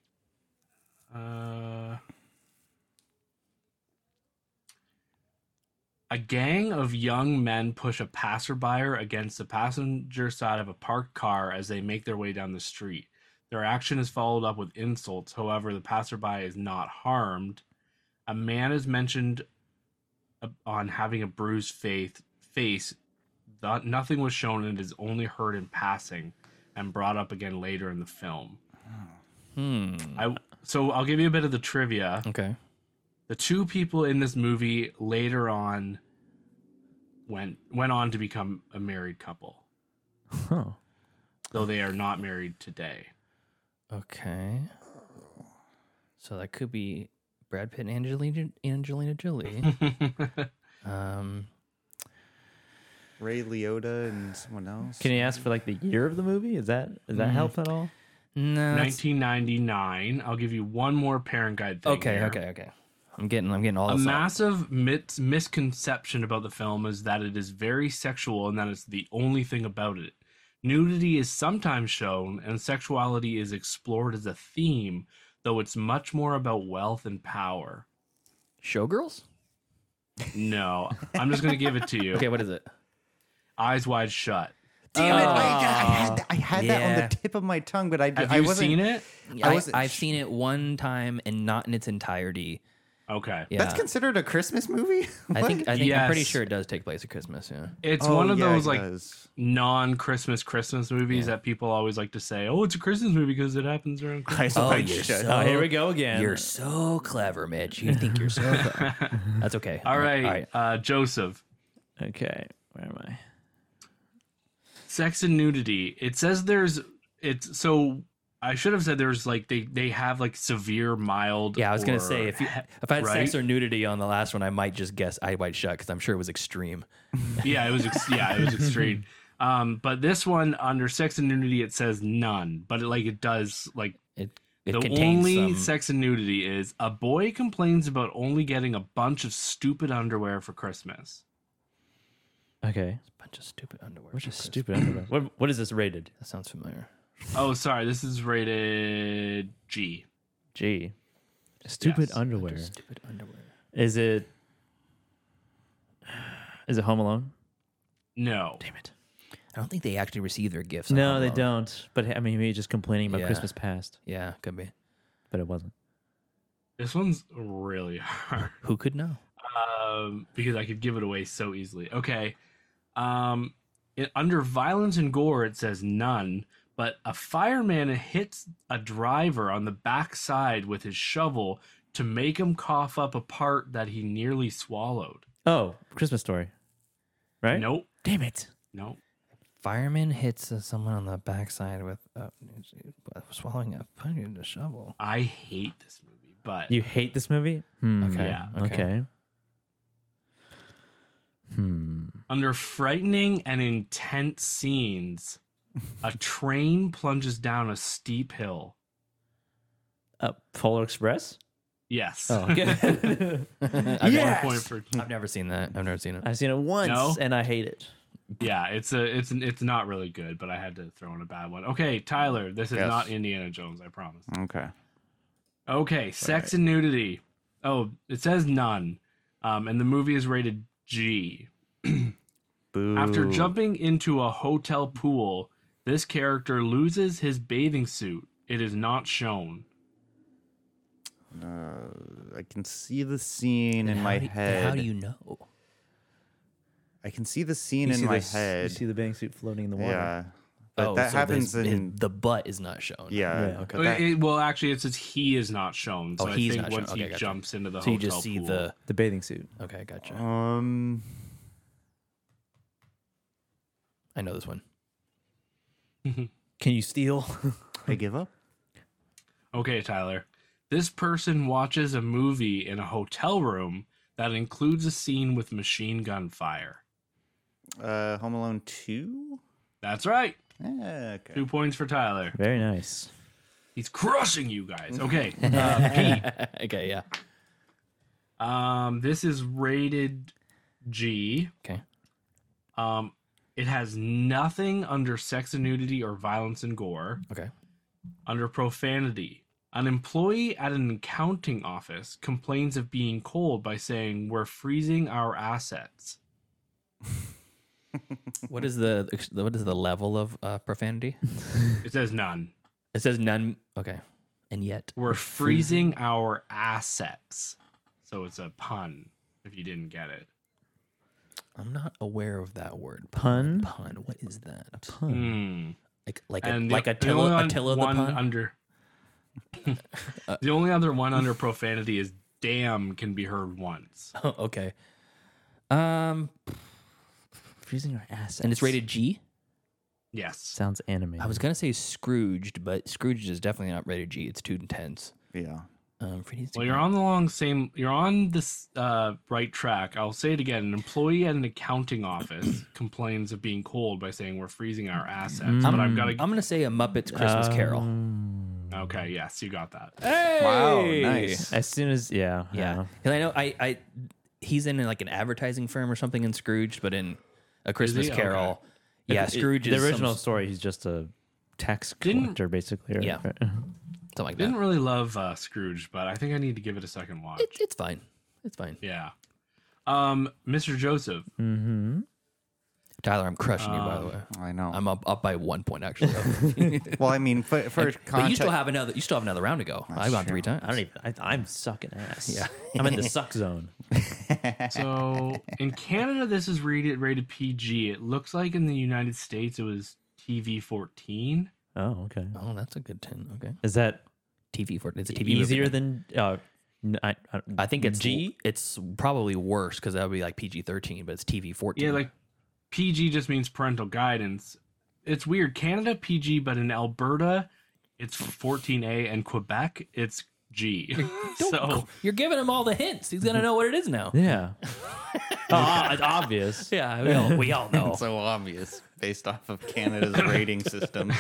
A gang of young men push a passerby against the passenger side of a parked car as they make their way down the street. Their action is followed up with insults. However, the passerby is not harmed. A man is mentioned on having a bruised face. Nothing was shown and it is only heard in passing and brought up again later in the film. So I'll give you a bit of the trivia. Okay. The 2 people in this movie later on went on to become a married couple, Huh. though they are not married today. Okay. So that could be Brad Pitt and Angelina Jolie. Ray Liotta and someone else. Can you ask for like the year of the movie? Does that help at all? No. 1999. I'll give you one more parent guide thing. Okay. here. Okay. I'm getting all A this. massive misconception about the film is that it is very sexual and that it's the only thing about it. Nudity is sometimes shown and sexuality is explored as a theme, though it's much more about wealth and power. Showgirls? No, I'm just going to give it to you. Okay, what is it? Eyes Wide Shut. Damn it! I had that on Yeah. the tip of my tongue, but I Have you wasn't. seen it? I wasn't I've seen it one time and not in its entirety. Okay. Yeah, That's considered a Christmas movie? I think I'm pretty Yes. sure it does take place at Christmas. Yeah. It's one of those like does. non-Christmas Christmas movies that people always like to say, "Oh, it's a Christmas movie because it happens around Christmas." Oh, Like, you're shut so- up. Oh, here we go again. You're so clever, Mitch. You think you're so clever. That's okay. All right, Joseph. Okay, where am I? Sex and nudity. It says it's so. I should have said there's like they have like severe, mild. Yeah, I was gonna or say if I had right? sex or nudity on the last one, I might just guess Eye Wide Shut because I'm sure it was extreme. Yeah, it was. It was extreme. But this one under sex and nudity, it says none. But it does like It the contains only some. sex and nudity is a boy complains about only getting a bunch of stupid underwear for Christmas. Okay, bunch of stupid underwear. which for is Christmas. stupid underwear. What is this rated? That sounds familiar. Oh, sorry. This is rated G. G. Stupid Yes. underwear. Stupid underwear. Is it Home Alone? No. Damn it. I don't think they actually receive their gifts. on No, Home they Alone. don't. But I mean, maybe just complaining about Yeah. Christmas past, Yeah, could be. but it wasn't. This one's really hard. Who could know? Because I could give it away so easily. Okay. Under violence and gore, it says none, but a fireman hits a driver on the backside with his shovel to make him cough up a part that he nearly swallowed. Oh, Christmas Story. Right? Nope. Damn it. Nope. Fireman hits someone on the backside with swallowing a punch in the shovel. I hate this movie, but You hate this movie? Okay. yeah. Okay. Under frightening and intense scenes, a train plunges down a steep hill. Polar Express? Yes. Oh, okay. I've, Yes! Point for I've never seen that. I've never seen it. I've seen it once No? and I hate it. Yeah, it's not really good, but I had to throw in a bad one. Okay, Tyler, this is Yes. not Indiana Jones, I promise. Okay. Okay, sex and nudity. Oh, it says none. And the movie is rated G. Boo. After jumping into a hotel pool, this character loses his bathing suit. It is not shown. I can see the scene in my head. How do you know? I can see the scene You in see my this- head. You see the bathing suit floating in the water. Yeah. But that so happens this- in. the butt is not shown. Yeah. Yeah, okay. but that- Well, actually, it says he is not shown. So Oh, I he's think not shown. once Okay, he gotcha. jumps into the So you hotel just see pool, the. The bathing suit. Okay, gotcha. I know this one. Can you steal? I give up. Okay, Tyler. This person watches a movie in a hotel room that includes a scene with machine gun fire. Home Alone 2? That's right. Okay. 2 points for Tyler. Very nice. He's crushing you guys. Okay, Okay, yeah. Pete. This is rated G. Okay. It has nothing under sex and nudity or violence and gore. Okay. Under profanity, an employee at an accounting office complains of being cold by saying, "We're freezing our assets." What is the level of profanity? It says none. It says none. Okay. And yet. We're freezing our assets. So it's a pun if you didn't get it. I'm not aware of that word. Pun? Pun. What is that? Hmm. Like And Attila the one pun? under the only other one under profanity is "damn" can be heard once. Oh, okay. Freezing our assets. And it's rated G? Yes. Sounds animated. I was gonna say Scrooged, but Scrooged is definitely not rated G. It's too intense. Yeah. Well, you're on you're on this right track. I'll say it again. An employee at an accounting office complains of being cold by saying, "We're freezing our assets." But I've got to. I'm gonna say a Muppets Christmas Carol. Okay, yes, you got that. Wow, nice. As soon as Yeah, 'cause I know I he's in like an advertising firm or something in Scrooge, but in A Christmas he? Carol, yeah, Scrooge is the original some- story. He's just a tax Didn't- collector, basically. Right? Yeah. something like Didn't that. really love Scrooge, but I think I need to give it a second watch. It's fine. It's fine. Yeah. Mr. Joseph. Tyler, I'm crushing you, by the way. I know. I'm up by 1 point actually. Well, I mean, for but you context, still have another round to go. I've gone 3 times. I don't even. I'm sucking ass. Yeah. I'm in the suck zone. So in Canada, this is rated PG. It looks like in the United States it was TV 14. Oh, okay. Oh, that's a good 10. Okay. Is that TV for it's a TV easier movie. than? I think it's G. It's probably worse because that would be like PG-13, but it's TV 14. Yeah, like PG just means parental guidance. It's weird. Canada PG, but in Alberta it's 14A, and Quebec it's G. So you're giving him all the hints. He's gonna know what it is now. Yeah. It's obvious. Yeah, we all know. it's so obvious based off of Canada's rating system.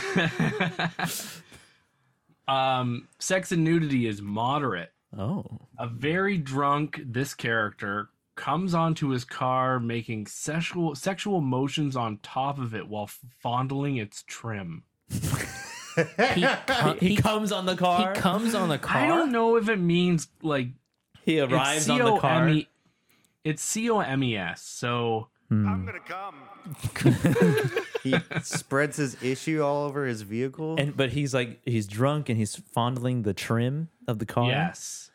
Sex and nudity is moderate. Oh. A very drunk, this character comes onto his car making sexual motions on top of it while fondling its trim. He comes on the car. He comes on the car. I don't know if it means like He arrives on the car. It's COMES. So I'm gonna come. He spreads his issue all over his vehicle. But he's drunk and he's fondling the trim of the car. yes.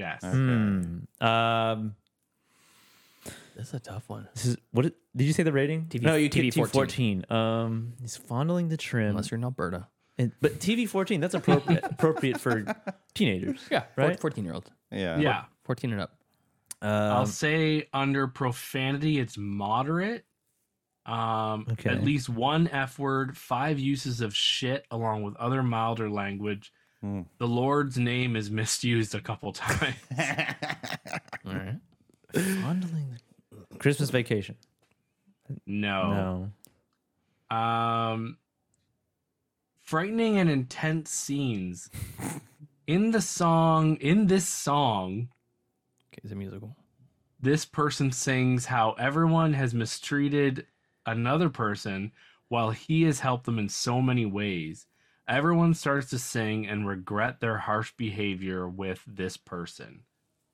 This is a tough one. This is did you say the rating? TV 14. He's fondling the trim. Unless you're in Alberta. But TV 14, that's appropriate for teenagers. Yeah, right. 14-year-olds. Yeah. 14 and up. I'll say under profanity, it's moderate. Okay. At least one F word, 5 uses of shit, along with other milder language. The Lord's name is misused a couple times. All right. Fondling the Christmas Vacation. No. No. Frightening and intense scenes. In this song, Okay, it's a musical. this person sings how everyone has mistreated another person while he has helped them in so many ways. Everyone starts to sing and regret their harsh behavior with this person.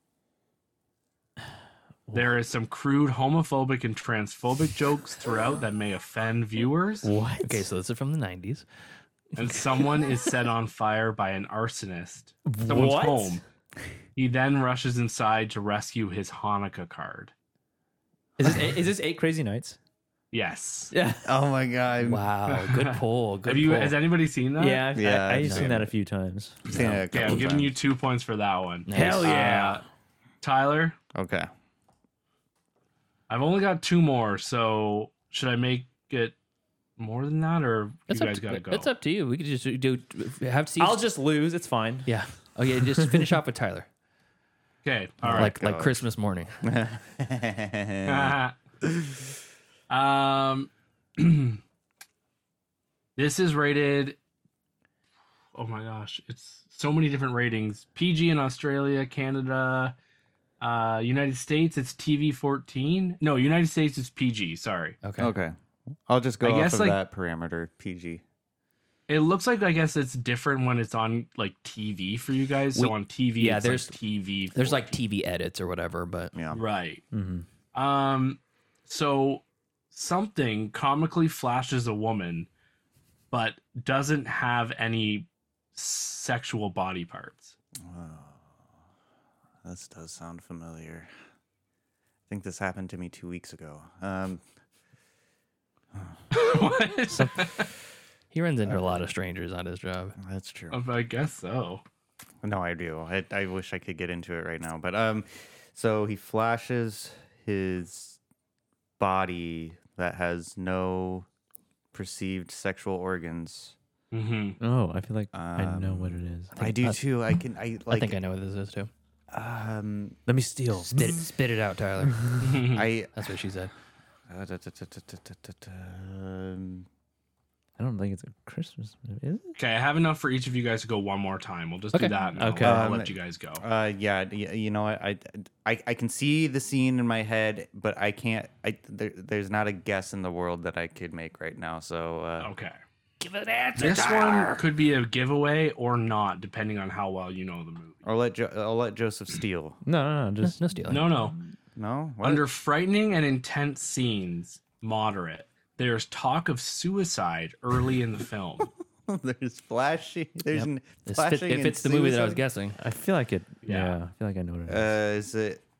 There is some crude homophobic and transphobic jokes throughout that may offend viewers. What? Okay, so this is from the 90s. And someone is set on fire by an arsonist. Someone's What? home. He then rushes inside to rescue his Hanukkah card. Is this 8 Crazy Nights? Yes. Yeah. Oh my god! Wow, good pull. Good Have you? pull. Has anybody seen that? Yeah. Yeah, I've I've seen that a few times. Seen it a Okay, couple I'm giving you times. 2 points for that one. Hell yeah. Tyler, Okay. I've only got 2 more, so should I make it more than that, or It's you up guys to- gotta go? It's up to you. We could just do have Steve. I'll just lose. It's fine. yeah. Oh yeah, just finish off with Tyler. Okay, all right. Like Christmas morning. This is rated. Oh my gosh, it's so many different ratings. PG in Australia, Canada, United States. It's TV 14. No, United States is PG. Sorry. Okay. Okay. I'll just go I off guess, of like- that parameter. PG. It looks like I guess it's different when it's on like TV for you guys. So on TV, yeah, it's there's- like TV. There's like 14. TV edits or whatever, but Yeah. Right. Mm-hmm. So something comically flashes a woman, but doesn't have any sexual body parts. This does sound familiar. I think this happened to me 2 weeks ago. What? he runs into a lot of strangers on his job. That's true. I guess so. No, I do. I wish I could get into it right now, but so he flashes his body that has no perceived sexual organs. Mm-hmm. Oh, I feel like I know what it is. I do too. I think I know what this is too. Let me steal. Spit it out, Tyler. I That's what she said. I don't think it's a Christmas movie, is it? Okay, I have enough for each of you guys to go one more time. We'll just Okay. do that. And Okay. I'll let you guys go. you know what? I can see the scene in my head, but I can't. There's not a guess in the world that I could make right now. So Okay. Give it an answer. This one could be a giveaway or not, depending on how well you know the movie. I'll let Joseph steal. No, just No stealing. No. No, what? Under frightening and intense scenes, moderate. there's talk of suicide early in the film. There's flashing. There's flashing. It fits the movie that I was guessing. I feel like it. Yeah. Yeah, I feel like I know what it is.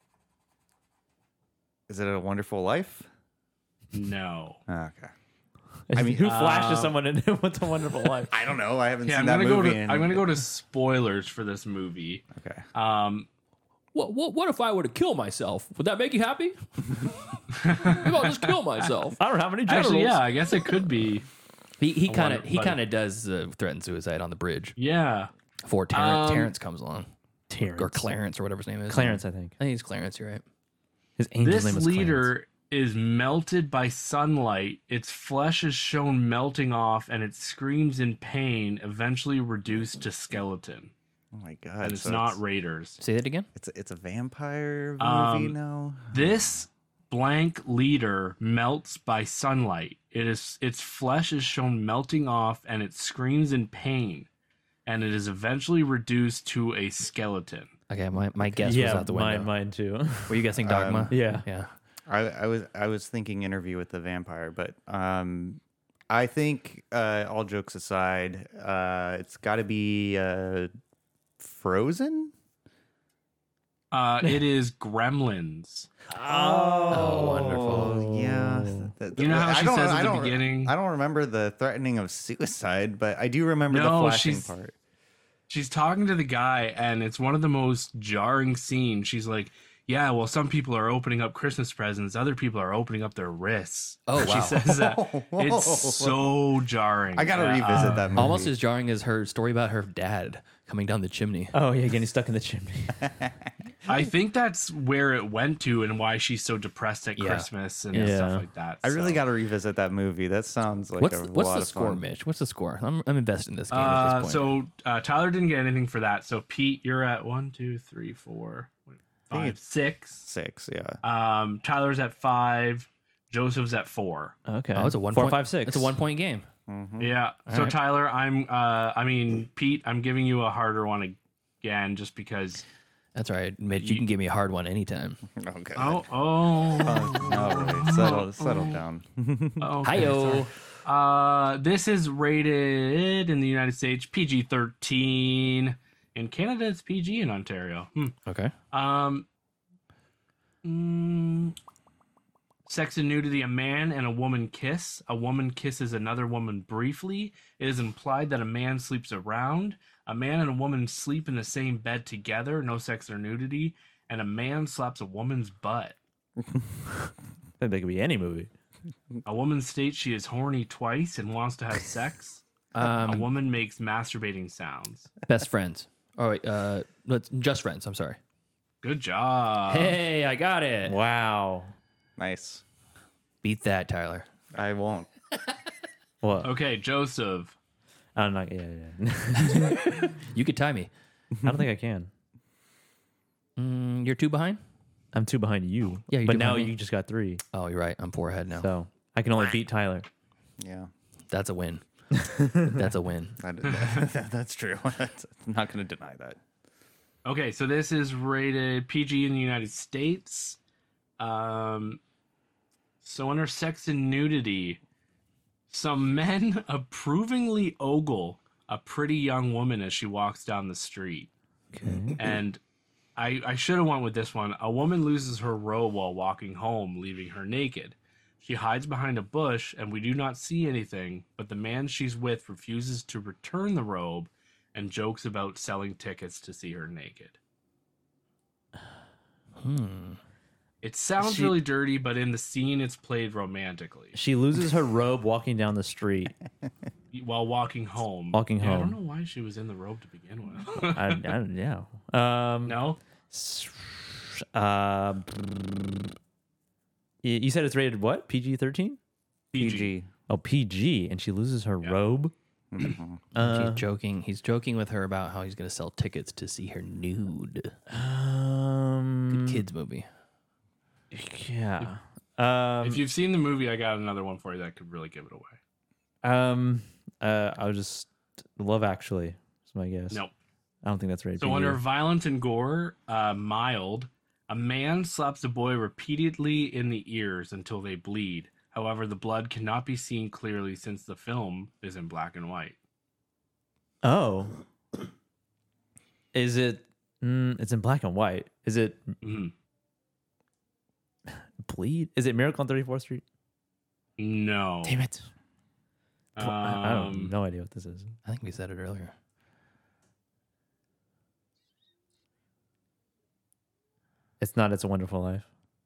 Is it A Wonderful Life? No. Okay. I mean, who flashes someone in What's a Wonderful Life? I don't know. I haven't Yeah, seen that movie. I'm gonna go to spoilers for this movie. Okay. What if I were to kill myself? Would that make you happy? Maybe I'll just kill myself. I don't have any genitals. Actually, yeah, I guess it could be. He kind wonder- of does threaten suicide on the bridge Yeah. before Terrence comes along, Terrence. or Clarence or whatever his name is. Clarence, I think. I think it's Clarence. You're right. His angel's name This is leader is melted by sunlight. Its flesh is shown melting off, and it screams in pain, eventually reduced to skeleton. Oh my god. And it's so not Raiders. Say that again. It's a vampire movie now. This blank leader melts by sunlight. Its flesh is shown melting off, and it screams in pain, and it is eventually reduced to a skeleton. Okay, my guess Clarence. was out the window. Mine too. Were you guessing Dogma? Yeah. Yeah. I was thinking Interview with the Vampire, but I think all jokes aside, it's got to be Frozen. It is Gremlins. Oh, wonderful. Yeah. You know how she says at the don't- beginning? I don't remember the threatening of suicide, but I do remember the No, flashing she's- part. She's talking to the guy, and it's one of the most jarring scenes. She's like, yeah, well, some people are opening up Christmas presents. Other people are opening up their wrists. Oh, She wow. says that. Whoa. It's so jarring. I gotta Yeah, revisit that movie. Almost as jarring as her story about her dad coming down the chimney. Oh yeah, getting stuck in the chimney. I think that's where it went to and why she's so depressed at Yeah. Christmas and Yeah. stuff like that. I really So, got to revisit that movie. That sounds like What's a what's lot the of score, fun. Mitch? What's the score? I'm invested in this game at this point. So Tyler didn't get anything for that. So Pete, you're at 1, 2, 3, 4, 5, it's 6. 6, yeah. Tyler's at 5. Joseph's at 4. Okay. Oh, it's a 1 4, point, 5, 6. It's a 1 point game. Yeah. So right. Tyler, Pete, I'm giving you a harder one again, just because. That's right, Mitch. You can give me a hard one anytime. Okay. Oh. No, wait, settle down. Okay, Hi-yo. sorry. This is rated in the United States PG-13. In Canada, it's PG in Ontario. Okay. Sex and nudity. A man and a woman kiss. A woman kisses another woman briefly. It is implied that a man sleeps around. A man and a woman sleep in the same bed together. No sex or nudity. And a man slaps a woman's butt. That could be any movie. A woman states she is horny twice and wants to have sex. A woman makes masturbating sounds. Best friends. All right. Let's just friends. I'm sorry. Good job. Hey, I got it. Wow. Nice. Beat that, Tyler. I won't. What? Okay, Joseph. I'm not. Yeah. You could tie me. I don't think I can. You're 2 behind. I'm 2 behind you. Yeah, you're but 2 now behind me. you just got 3. Oh, you're right. I'm 4 ahead now. So I can only beat Tyler. Yeah. That's a win. That's a win. That's true. I'm not going to deny that. Okay, so this is rated PG in the United States. So under sex and nudity, some men approvingly ogle a pretty young woman as she walks down the street. Okay. And I should have went with this one. A woman loses her robe while walking home, leaving her naked. She hides behind a bush, and we do not see anything, but the man she's with refuses to return the robe and jokes about selling tickets to see her naked. It sounds really dirty, but in the scene, it's played romantically. She loses her robe walking down the street. While walking home. Walking Yeah, I home. don't know why she was in the robe to begin with. Yeah. No? You said it's rated what? PG-13? PG. Oh, PG, and she loses her robe. He's joking. He's joking with her about how he's going to sell tickets to see her nude. Good kids movie. Yeah. If you've seen the movie, I got another one for you that could really give it away. I'll just Love Actually is my guess. Nope. I don't think that's rated So PG. under violence and gore, mild, a man slaps a boy repeatedly in the ears until they bleed. However, the blood cannot be seen clearly since the film is in black and white. Oh. Is it? It's in black and white. Is it Mhm. Bleed? Is it Miracle on 34th Street? No. Damn it. I have Um, no idea what this is. I think we said it earlier. It's not It's a Wonderful Life.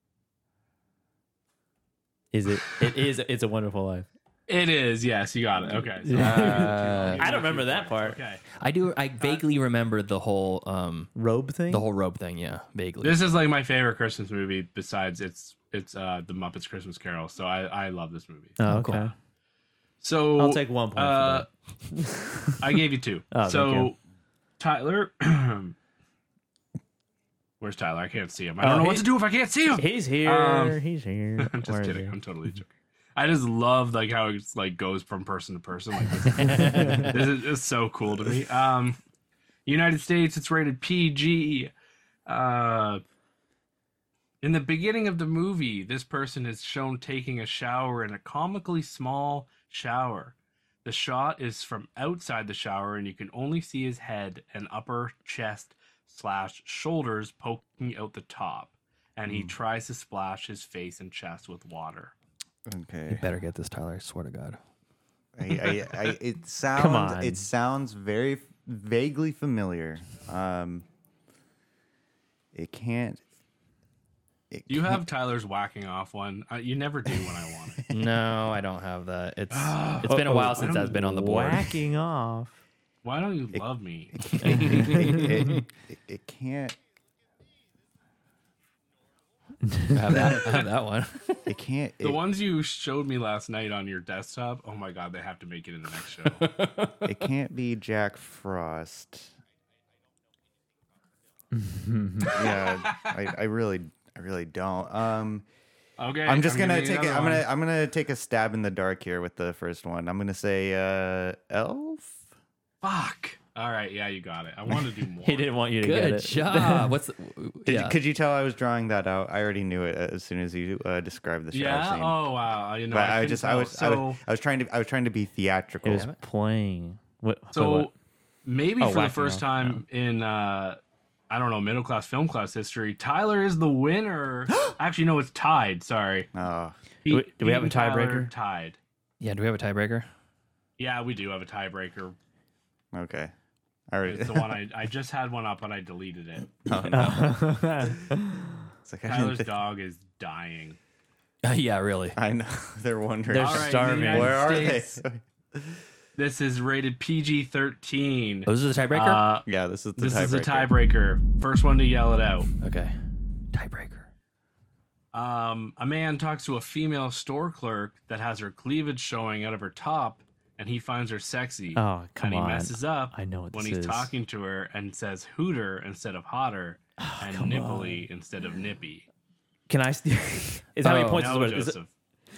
Is it? It is It's a Wonderful Life. It is. Yes, you got it. Okay. So I don't remember that part. Okay. I vaguely remember the whole Robe thing? robe thing. Yeah, vaguely. This is like my favorite Christmas movie. Besides, it's the Muppets Christmas Carol. So I love this movie. Oh, cool. okay. So I'll take 1 point for that. I gave you 2. Oh, thank so you. Tyler, where's Tyler? I can't see him. I don't know what to do if I can't see him. He's here. He's here. I'm just Where is kidding. he? I'm totally joking. I just love like how it's like goes from person to person. Like this is so cool to me. United States, it's rated PG. In the beginning of the movie, this person is shown taking a shower in a comically small shower. The shot is from outside the shower, and you can only see his head and upper chest / shoulders poking out the top. And he tries to splash his face and chest with water. Okay. Better get this, Tyler. I swear to God. It sounds. Come on. It sounds very vaguely familiar. It can't. Do you have Tyler's whacking off one? You never do when I want it. No, I don't have that. It's been a while since that's been on the board. Whacking off. Why don't you love me? It can't. I have that one. It can't. The ones you showed me last night on your desktop, oh my god, they have to make it in the next show. It can't be Jack Frost. Yeah, I really don't. Okay, I'm just gonna giving you take it. another one. I'm gonna take a stab in the dark here with the first one. I'm gonna say Elf. Fuck. All right, yeah, you got it. I want to do more. He didn't want you to get Good it. job. What's yeah. Could you tell I was drawing that out? I already knew it as soon as you described the shower Yeah. scene. Oh wow. You know, But I was trying to be theatrical. It was playing. So maybe Oh, for the whacking first off, time in I don't know, middle class film class history, Tyler is the winner. Actually, no, it's tied. Sorry. Oh, Do we have a Pete and Tyler tiebreaker? Tied. Yeah, do we have a tiebreaker? Yeah, we do have a tiebreaker. okay. I already. It's the one I just had one up, but I deleted it. It's like, I didn't Tyler's think- dog is dying. Yeah, really. I know they're wondering. They're All right, starving. the United Where are States, they? This is rated PG-13. Oh, this is a tiebreaker? Yeah, this is the This tiebreaker. is a tiebreaker. First one to yell it out. Okay. Tiebreaker. A man talks to a female store clerk that has her cleavage showing out of her top, and he finds her sexy. Oh, come and he on. messes up I know what when this he's is. talking to her and says hooter instead of hotter, and nipply instead of nippy. Can I? Is how many points No, is it? Joseph.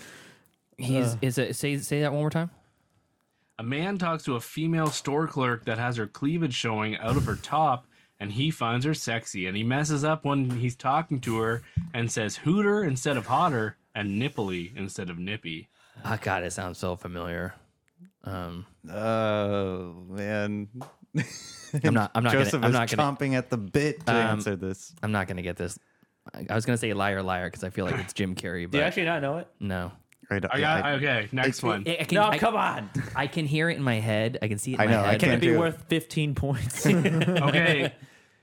Say that one more time. A man talks to a female store clerk that has her cleavage showing out of her top, and he finds her sexy, and he messes up when he's talking to her and says hooter instead of hotter, and nipply instead of nippy. Oh God, it sounds so familiar. Oh man. I'm not Joseph gonna. I'm is not gonna. chomping at the bit to answer this. I'm not gonna get this. I was gonna say liar, liar because I feel like it's Jim Carrey, Do you but actually not know it? no. Right, Okay, next one. No, come on. I can hear it in my head. I can see it in I my know, I head. Can can't it be do it. worth 15 points? Okay.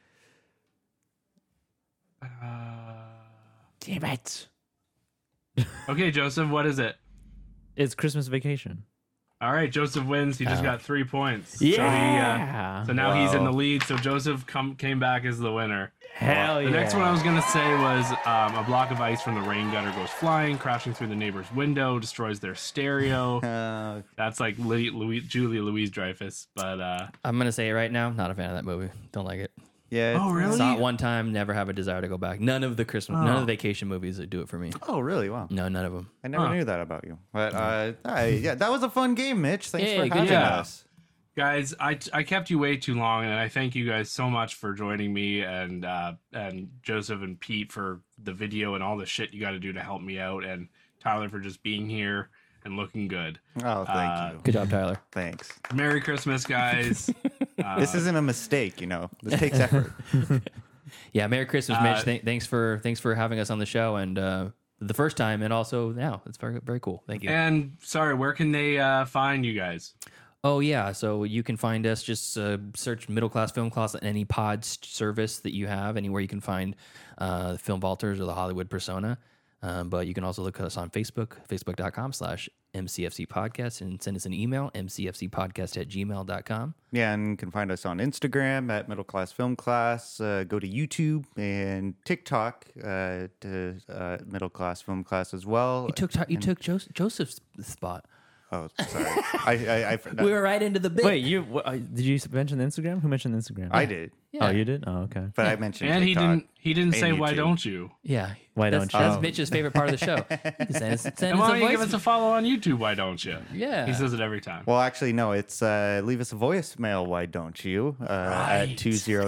Damn it. Okay, Joseph, what is it? It's Christmas Vacation. All right, Joseph wins. He just got 3 points. Yeah. So now he's in the lead. So Joseph came back as the winner. Hell yeah. The next one I was going to say was a block of ice from the rain gutter goes flying, crashing through the neighbor's window, destroys their stereo. That's like Julia Louis-Dreyfus. But I'm gonna say it right now. Not a fan of that movie. Don't like it. Yeah. Oh, really? Saw it one time. Never have a desire to go back. None of the none of the vacation movies that do it for me. Oh, really? Wow. No, none of them. I never knew that about you. But yeah, that was a fun game, Mitch. Thanks Yeah, for good having job. us. guys, I kept you way too long, and I thank you guys so much for joining me and Joseph and Pete for the video and all the shit you got to do to help me out. And Tyler for just being here and looking good. Oh, thank you. Good job, Tyler. Thanks. Merry Christmas, guys. This isn't a mistake, This takes effort. Yeah, Merry Christmas, Mitch. Thanks for having us on the show, and the first time, and also now. It's very, very cool. Thank you. And sorry, where can they find you guys? Oh yeah, so you can find us. Just search Middle Class Film Class on any pod service that you have, anywhere you can find Film Vaulters or the Hollywood Persona. But you can also look at us on Facebook, facebook.com/MCFC Podcast, and send us an email, mcfcpodcast@gmail.com. Yeah, and you can find us on Instagram at Middle Class Film Class. Go to YouTube and TikTok to Middle Class Film Class as well. You took Joseph's spot. Oh, sorry. I forgot. We were right into the bit. Wait, did you mention Instagram? Who mentioned Instagram? I did. Yeah. Oh, you did? Oh, okay. But I mentioned And TikTok. he didn't say and why YouTube. don't you? Yeah. Why That's don't you? That's Mitch's favorite part of the show. You can send us And why a don't you give voice. us a follow on YouTube? Why don't you? Yeah. He says it every time. Well, actually, no. It's leave us a voicemail. Why don't you? At Right.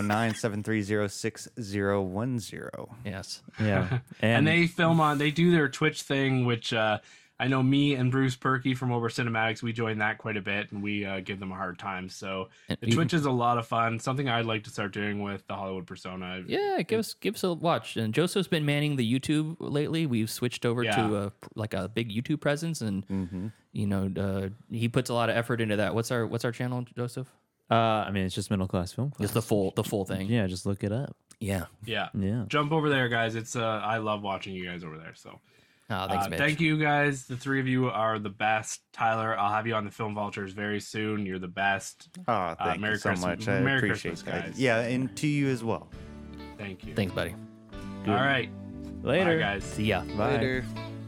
209-730-6010. Yes. Yeah. And they they do their Twitch thing, which I know me and Bruce Perky from Over Cinematics, we join that quite a bit, and we give them a hard time. So And the even- Twitch is a lot of fun. Something I'd like to start doing with the Hollywood Persona. Yeah, give us a watch. And Joseph's been manning the YouTube lately. We've switched over to a big YouTube presence, and he puts a lot of effort into that. What's our channel, Joseph? I mean, it's just Middle Class Film Class. Just the full thing. Yeah, just look it up. Yeah. Yeah. Yeah. Jump over there, guys. It's I love watching you guys over there. So Oh, thanks, Mitch. thank you, guys. The three of you are the best. Tyler, I'll have you on the Film Vultures very soon. You're the best. Oh, thank Merry you so Christmas. much. I Merry appreciate Christmas, that. guys. Yeah, and to you as well. Thank you. Thanks, buddy. All right. Later. Bye, guys. See ya. Bye.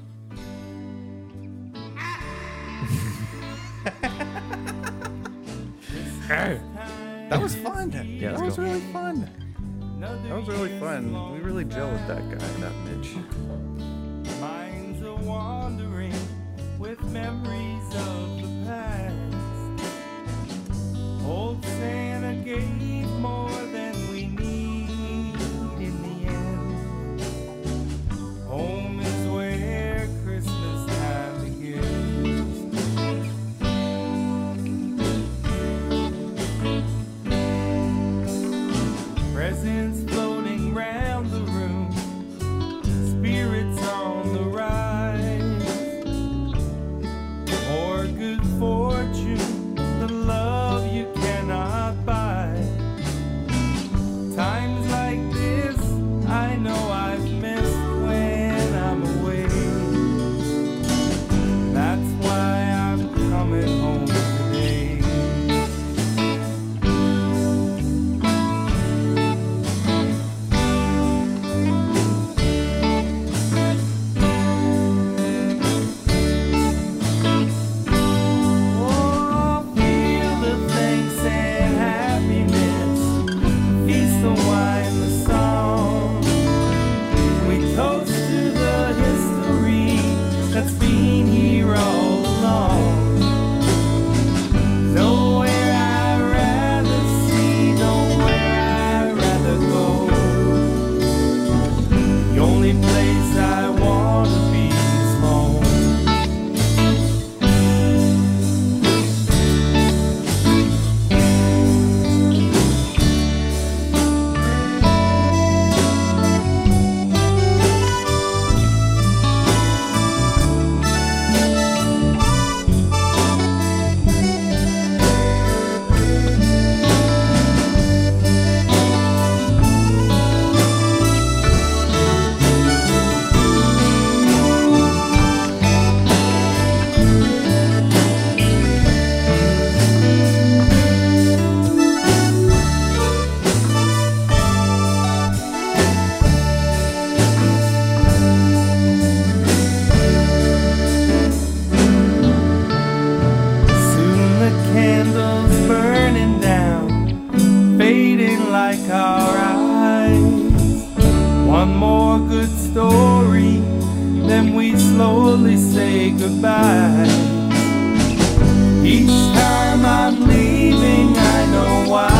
That was fun. Yeah, that let's was go. really fun. That was really fun. We really gel with that guy, that Mitch. Minds are wandering with memories of the past. Old Santa gave more than we need in the end. Home is where Christmas time begins. Presents floating round the room, spirits on the rise. More good fortune, the love you cannot buy. Times like this, I know I've missed when I'm away. That's why I'm coming home today. Oh, feel the thanks and happiness, feast the wine, the song. We toast to the history that's been here all along. Nowhere I'd rather see, nowhere I'd rather go. The only place I wanna be is home. Soon the candles burning down, fading like our eyes. One more good story, then we slowly say goodbye. Each time I'm leaving, I know why.